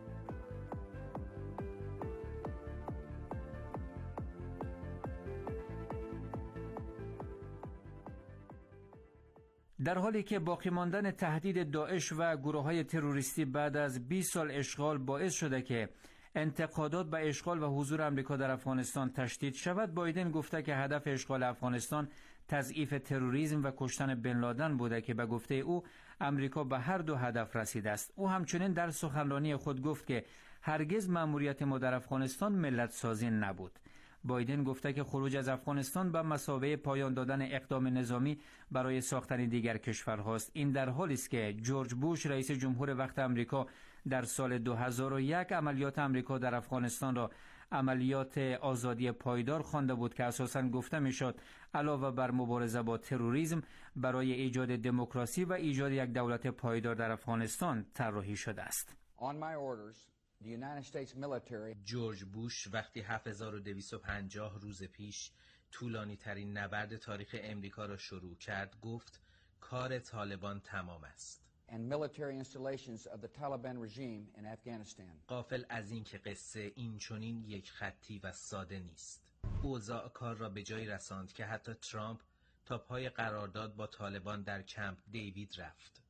در حالی که باقی ماندن تهدید داعش و گروه‌های تروریستی بعد از 20 سال اشغال باعث شده که انتقادات به اشغال و حضور امریکا در افغانستان تشدید شود، بایدن گفته که هدف اشغال افغانستان تضعیف تروریسم و کشتن بن لادن بوده که به گفته او امریکا به هر دو هدف رسیده است. او همچنین در سخنرانی خود گفت که هرگز مأموریت ما در افغانستان ملت سازی نبود. بایدن گفته که خروج از افغانستان به مثابه پایان دادن اقدام نظامی برای ساختن دیگر کشورهاست. این در حالی است که جورج بوش رئیس جمهور وقت امریکا در سال 2001 عملیات امریکا در افغانستان را عملیات آزادی پایدار خوانده بود که اساساً گفته میشد علاوه بر مبارزه با تروریسم برای ایجاد دموکراسی و ایجاد یک دولت پایدار در افغانستان طراحی شده است. جورج بوش وقتی 7250 روز پیش طولانی ترین نبرد تاریخ امریکا را شروع کرد گفت کار طالبان تمام است. غافل از این که قصه این چنین یک خطی و ساده نیست. اوضاع کار را به جایی رساند که حتی ترامپ تا پای قرارداد با طالبان در کمپ دیوید رفت.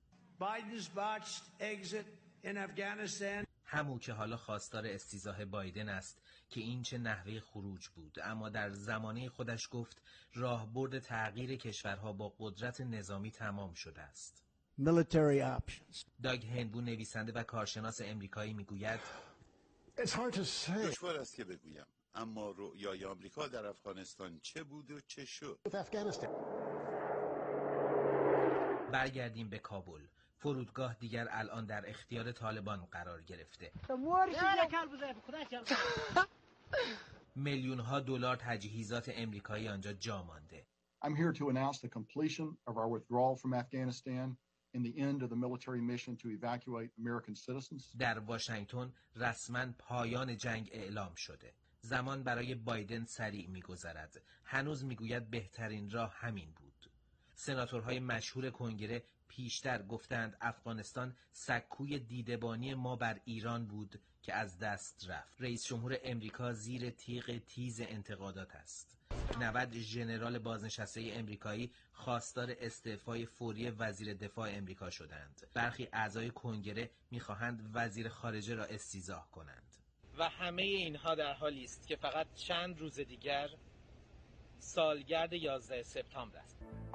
همون که حالا خواستار استیضاح بایدن است که این چه نحوه خروج بود، اما در زمانه خودش گفت راهبرد تغییر کشورها با قدرت نظامی تمام شده است. داگ هنبو نویسنده و کارشناس امریکایی میگوید دشوار است که بگویم، اما رؤیای آمریکا در افغانستان چه بود و چه شد. برگردیم به کابل. فرودگاه دیگر الان در اختیار طالبان قرار گرفته. میلیون ها دلار تجهیزات امریکایی آنجا جا مانده. I'm here to announce the completion of our withdrawal from Afghanistan and the end of the military mission to evacuate American citizens. در واشنگتن رسما پایان جنگ اعلام شده. زمان برای بایدن سریع می‌گذرد. هنوز می‌گوید بهترین راه همین بود. سناتورهای مشهور کنگره پیشتر گفتند افغانستان سکوی دیدبانی ما بر ایران بود که از دست رفت. رئیس جمهور امریکا زیر تیغ تیز انتقادات است. 90 ژنرال بازنشسته امریکایی خواستار استعفای فوری وزیر دفاع امریکا شدند. برخی اعضای کنگره می‌خواهند وزیر خارجه را استیضاح کنند. و همه اینها در حالی است که فقط چند روز دیگر سالگرد 11 سپتامبر است.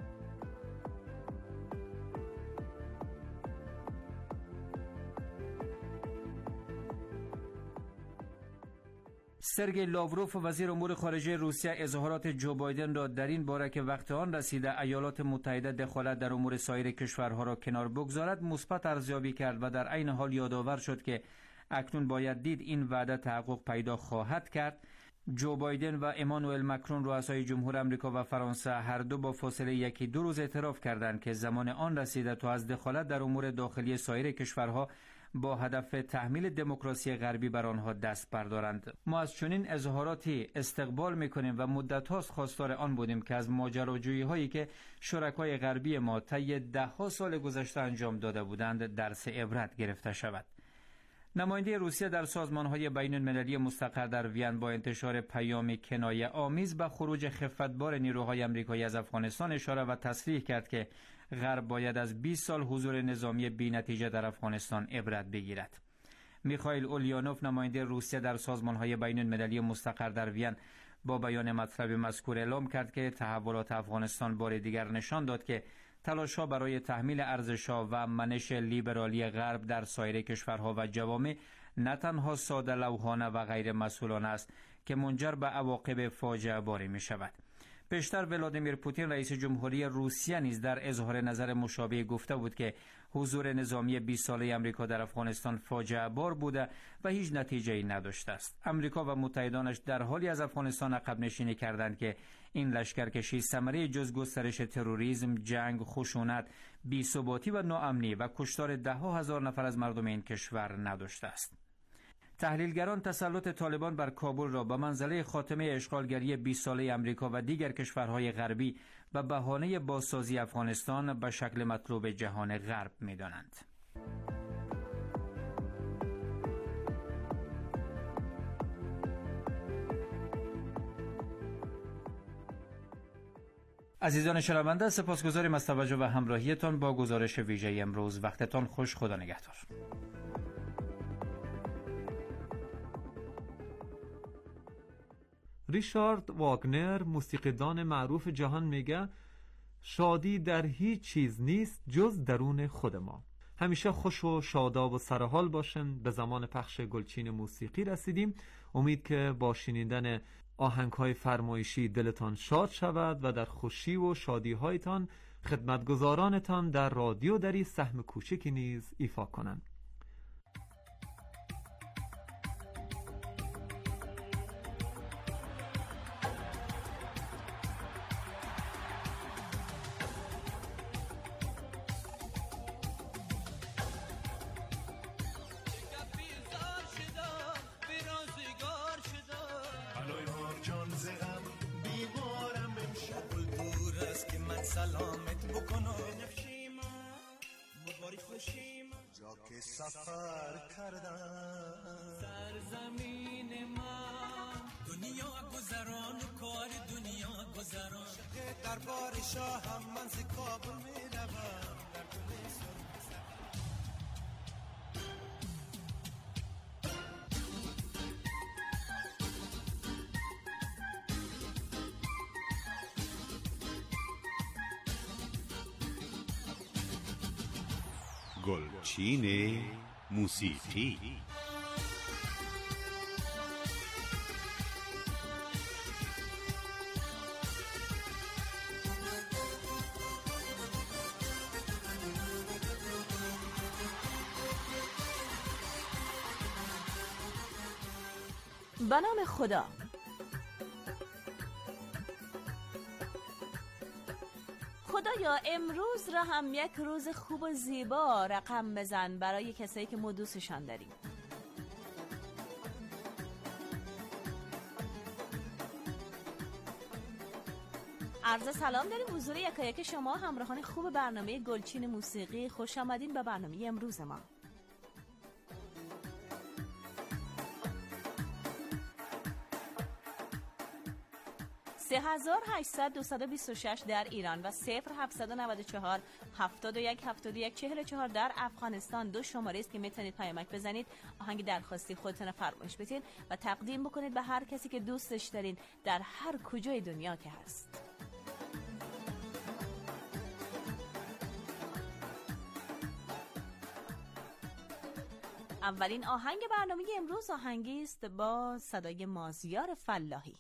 سرگئی لاوروف وزیر امور خارجه روسیه اظهارات جو بایدن را در این باره که وقت آن رسیده ایالات متحده دخالت در امور سایر کشورها را کنار بگذارد مثبت ارزیابی کرد و در عین حال یادآور شد که اکنون باید دید این وعده تحقق پیدا خواهد کرد. جو بایدن و امانوئل مکرون رؤسای جمهور آمریکا و فرانسه هر دو با فاصله 1-2 روز اعتراف کردند که زمان آن رسیده تا از دخالت در امور داخلی سایر کشورها با هدف تحمیل دموکراسی غربی بر آنها دست بردارند. ما از چنین اظهاراتی استقبال می‌کنیم و مدت هاست خواستار آن بودیم که از ماجراجویی هایی که شرکای غربی ما طی 10 سال گذشته انجام داده بودند درس عبرت گرفته شود. نماینده روسیه در سازمان‌های بین‌المللی مستقر در وین با انتشار پیامی کنایه آمیز به خروج خفتبار نیروهای آمریکایی از افغانستان اشاره و تصریح کرد که غرب باید از 20 سال حضور نظامی بی‌نتیجه در افغانستان عبرت بگیرد. میخائیل اولیانوف نماینده روسیه در سازمان‌های بین‌المللی مستقر در وین با بیان مطلب مذکور اعلام کرد که تحولات افغانستان بار دیگر نشان داد که تلاش‌ها برای تحمیل ارزش‌ها و منش لیبرالی غرب در سایر کشورها و جوامع نه تنها ساده لوحانه و غیر مسئولانه است که منجر به عواقب فاجعه باری می‌شود. پیشتر ولادیمیر پوتین رئیس جمهوری روسیه نیز در اظهار نظر مشابه گفته بود که حضور نظامی 20 ساله آمریکا در افغانستان فاجعه بار بوده و هیچ نتیجه‌ای نداشته است. آمریکا و متحدانش در حالی از افغانستان عقب نشینی کردند که این لشکرکشی ثمره جز گسترش تروریسم، جنگ، خشونت، بی‌ثباتی و ناامنی و کشتار 10,000 نفر از مردم این کشور نداشته است. تحلیلگران تسلط طالبان بر کابل را به منزله خاتمه اشغالگری 20 ساله آمریکا و دیگر کشورهای غربی به بهانه بازسازی افغانستان به شکل مطلوب جهان غرب می‌دانند. عزیزان شنونده، سپاسگزاریم از توجه و همراهیتان با گزارش ویژه امروز. وقتتان خوش. خدا نگهدار. ریچارد واگنر موسیقیدان معروف جهان میگه شادی در هیچ چیز نیست جز درون خود ما. همیشه خوش و شاداب و سرحال باشن. به زمان پخش گلچین موسیقی رسیدیم. امید که با شنیدن آهنگ‌های فرمایشی دلتان شاد شود و در خوشی و شادی‌هایتان خدمتگزارانتان در رادیو دری سهم کوچکی نیز ایفا کنند. سلامت بکنم مبارک خوشیم جا که سفر کردم سرزمین من دنیا گذران و کار دنیا گذران شقه دربار شاهم من ز کابل میروم در گلستان گلچین موسیقی. به نام خدا. خدایا امروز را هم یک روز خوب و زیبا رقم بزن برای کسایی که ما دوستشان داریم. عرض سلام داریم حضور یکایک شما همراهان خوب برنامه گلچین موسیقی. خوش آمدین به برنامه امروز ما. 3800-226 در ایران و 0794 71 71 44 در افغانستان دو شماره است که میتونید پیامک بزنید، آهنگ درخواستی خودتون فرمایش بدین و تقدیم بکنید به هر کسی که دوستش دارین در هر کجای دنیا که هست. اولین آهنگ برنامه امروز آهنگی است با صدای مازیار فلاحی.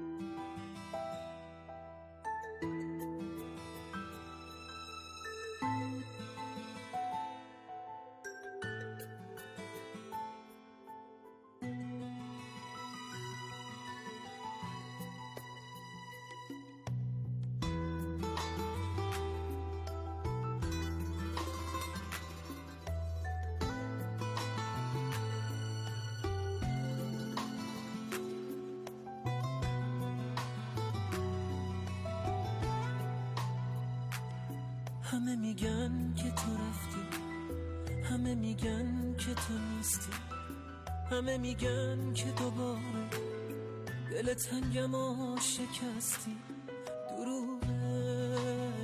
همه میگن که تو رفتی، همه میگن که تو نیستی، همه میگن که دوباره دل تنگم و شکستی. دروغه،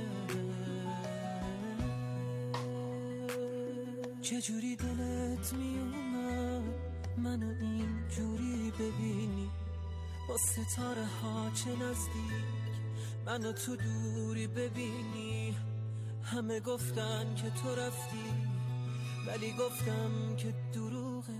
چجوری دلت میومد منو اینجوری ببینی، با ستاره ها چه نزدیک منو تو دوری ببینی. همه گفتن که تو رفتی ولی گفتم که دروغه.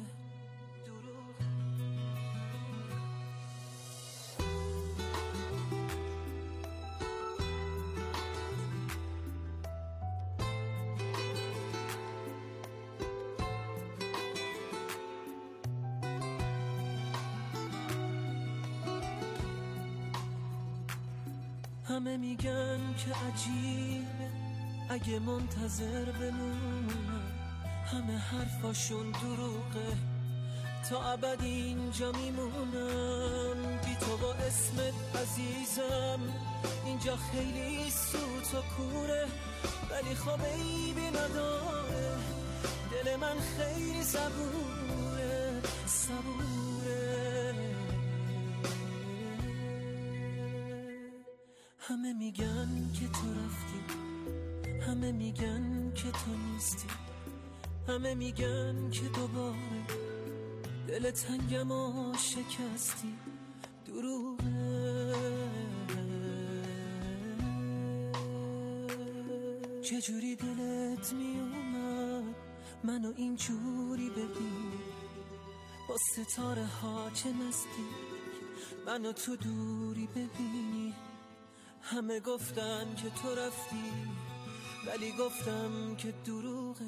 همه میگن که عجیبه اگه منتظر بمونم، همه حرفاشون دروغه، تا ابد اینجا میمونم. بی تو با اسمت عزیزم اینجا خیلی سوت و کوره، ولی خب عیبی نداره، دل من خیلی صبوره صبوره. همه میگن که تو رفتی، همه میگن که تو نیستی، همه میگن که دوباره دل تنگم و شکستی. دروغه، چجوری دلت میومد منو اینجوری ببینی، با ستاره ها چه نزدیک منو تو دوری ببینی. همه گفتن که تو رفتی ولی گفتم که دروغه.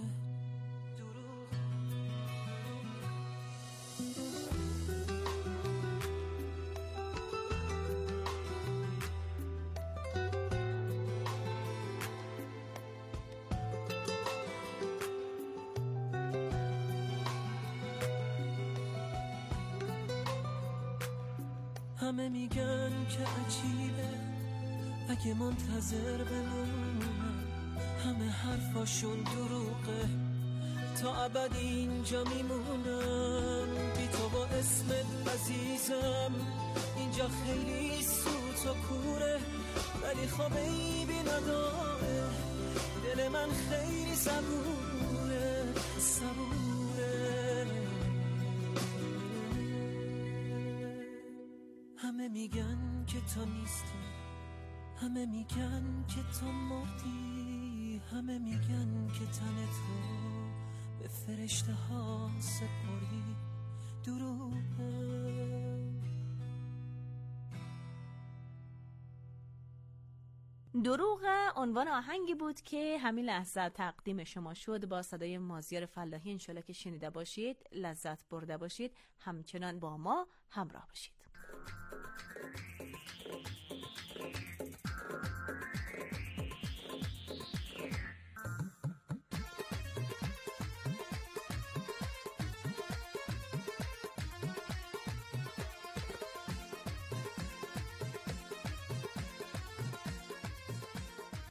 همه میگن که عجیبه اگه منتظر بمونم، همه حرفاشون دروغه، تا ابد اینجا میمونم. بی تو با اسمت عزیزم اینجا خیلی سوت و کوره، ولی خب عیبی نداره، دل من خیلی صبوره صبوره. همه میگن که تو نیستی، همه میگن که تو مردی، همه میگن که تن تو به فرشته ها سپردی. دروغه. دروغ عنوان آهنگی بود که همین لحظه تقدیم شما شد با صدای مازیار فلاحی. انشالله که شنیده باشید، لذت برده باشید، همچنان با ما همراه باشید.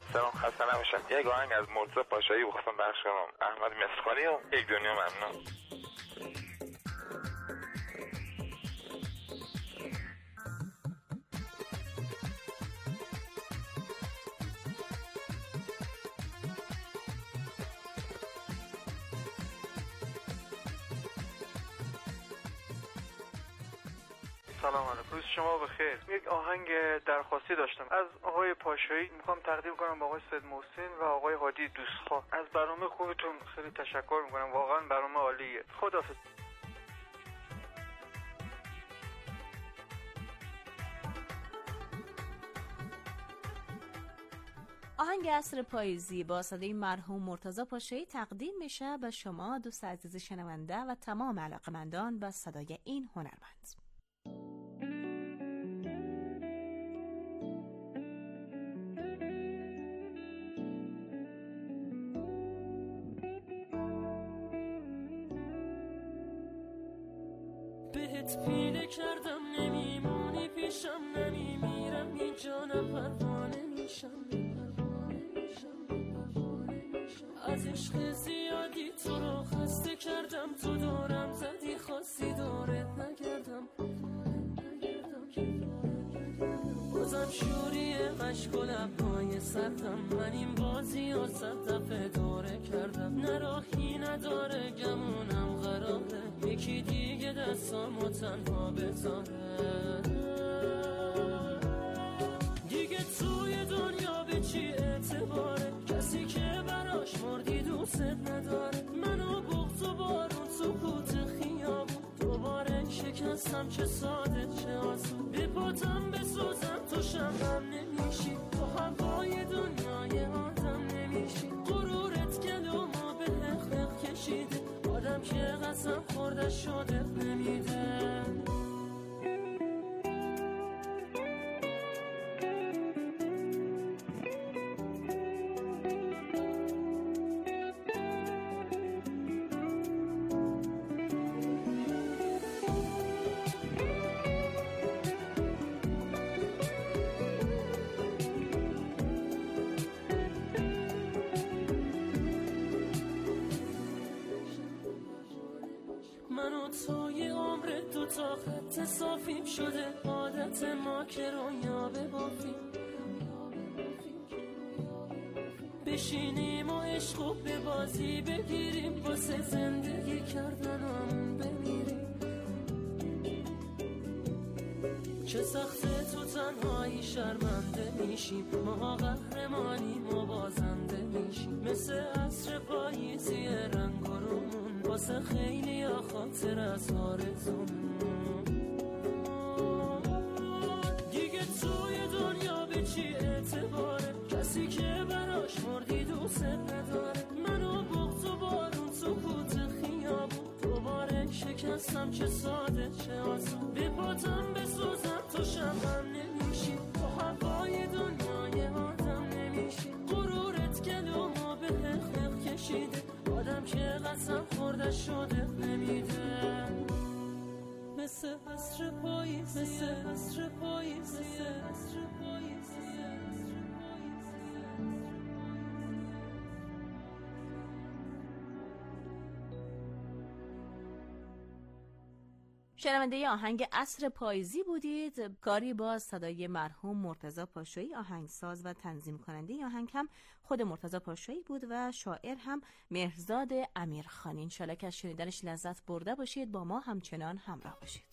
سلام، خسته نباشم. یک آهنگ از مرتضی پاشایی بخواستم پخش کنم، احمد مسخالی و یک دنیا ممنون. سلام علیکم، روز شما بخیر. یک آهنگ درخواستی داشتم از آقای پاشایی، میخوام تقدیم کنم به آقای سید محسن و آقای هادی دوستخواه. از برنامه خوبتون خیلی تشکر میکنم، واقعا برنامه عالیه. خداحافظ. آهنگ عصر پاییزی با صدای مرحوم مرتضی پاشایی تقدیم میشه به شما دوست عزیز شنونده و تمام علاقمندان به صدای این هنرمند. بهت پیله کردم نمیمونی پیشم، نمیمیرم این جانم پروانه میشم. از عشق زیادی تو رو خسته کردم، تو دورم زدی خواستی دورت نگردم. بازم شوری عشق و لبهای سردم، من این بازی و 100 دفعه دوره کردم. نه راهی نداره گمونم قراره، یکی دیگه دستامو تنها بذاره. دیگه توی دنیا به چی اعتباره، کسی که براش مردی دوست نداره. منو بغض و بارون سکوت خیابون، دوباره شکستم چه ساده چه آسون. به پاتم بسوزم تو شمعم نمیشی، تو هوای دنیای آدم نمیشی. غرورت گلومو به حق کشیده، آدم که قسم خورده شده نمیده. توی عمر دو تا خط صافیم شده، عادت ما که رویا ببافیم. بشینیم و عشقو به بازی بگیریم، واسه زندگی کردنمون بمیریم. چه سخته تو تنهایی شرمنده میشیم، ما قهرمانیم و بازنده میشیم. مثل عصر پاییزی رنگ و رومون، واسه خیلی یا خاطر از آرزومون. دیگه توی دنیا به چی اعتباره، کسی که براش مردی دوست نداره. منو بغض و بارون سکوت خیابون، دوباره شکستم چه ساده چه آسون. به پاتم بسوزم تو شمعم نمیشی، تو هوای دنیای آدم نمیشی. غرورت گلومو به حق کشیده، آدم که قسم خورده شده نمیده. مثل عصر پاییزی، مثل عصر پاییزی، مثل عصر پاییزی. شنونده آهنگ عصر پاییزی بودید، کاری با صدای مرحوم مرتضی پاشایی، آهنگساز و تنظیم کننده آهنگ هم خود مرتضی پاشایی بود و شاعر هم مهرزاد امیرخانی. انشالله که از شنیدنش لذت برده باشید، با ما همچنان همراه باشید.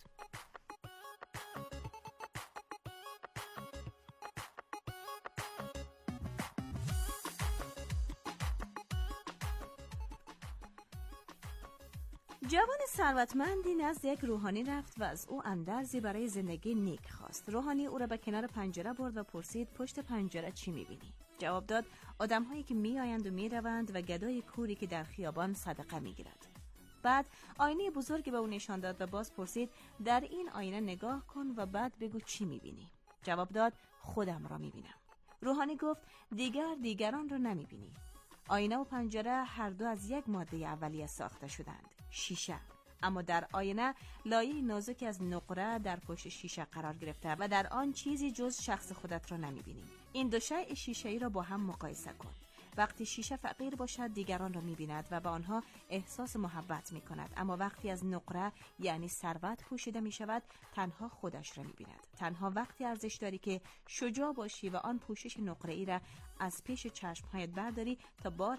جوان ثروتمندی نزد یک روحانی رفت و از او اندرزی برای زندگی نیک خواست. روحانی او را به کنار پنجره برد و پرسید پشت پنجره چی می‌بینی؟ جواب داد آدم‌هایی که می‌آیند و می‌روند و گدای کوری که در خیابان صدقه می‌گیرد. بعد آینه بزرگی به او نشان داد و باز پرسید در این آینه نگاه کن و بعد بگو چی می‌بینی؟ جواب داد خودم را می‌بینم. روحانی گفت دیگران را نمی‌بینی. آینه و پنجره هر دو از یک ماده اولیه ساخته شدند، شیشه. اما در آینه لایه نازکی از نقره در پشت شیشه قرار گرفته و در آن چیزی جز شخص خودت را نمی‌بینی. این دو شیء شیشه‌ای را با هم مقایسه کن. وقتی شیشه فقیر باشد دیگران را می‌بیند و به آنها احساس محبت می‌کند، اما وقتی از نقره یعنی ثروت پوشیده می‌شود تنها خودش را می‌بیند. تنها وقتی ارزش داری که شجاع باشی و آن پوشش نقره‌ای را از پیش چشم‌هایت برداری تا بار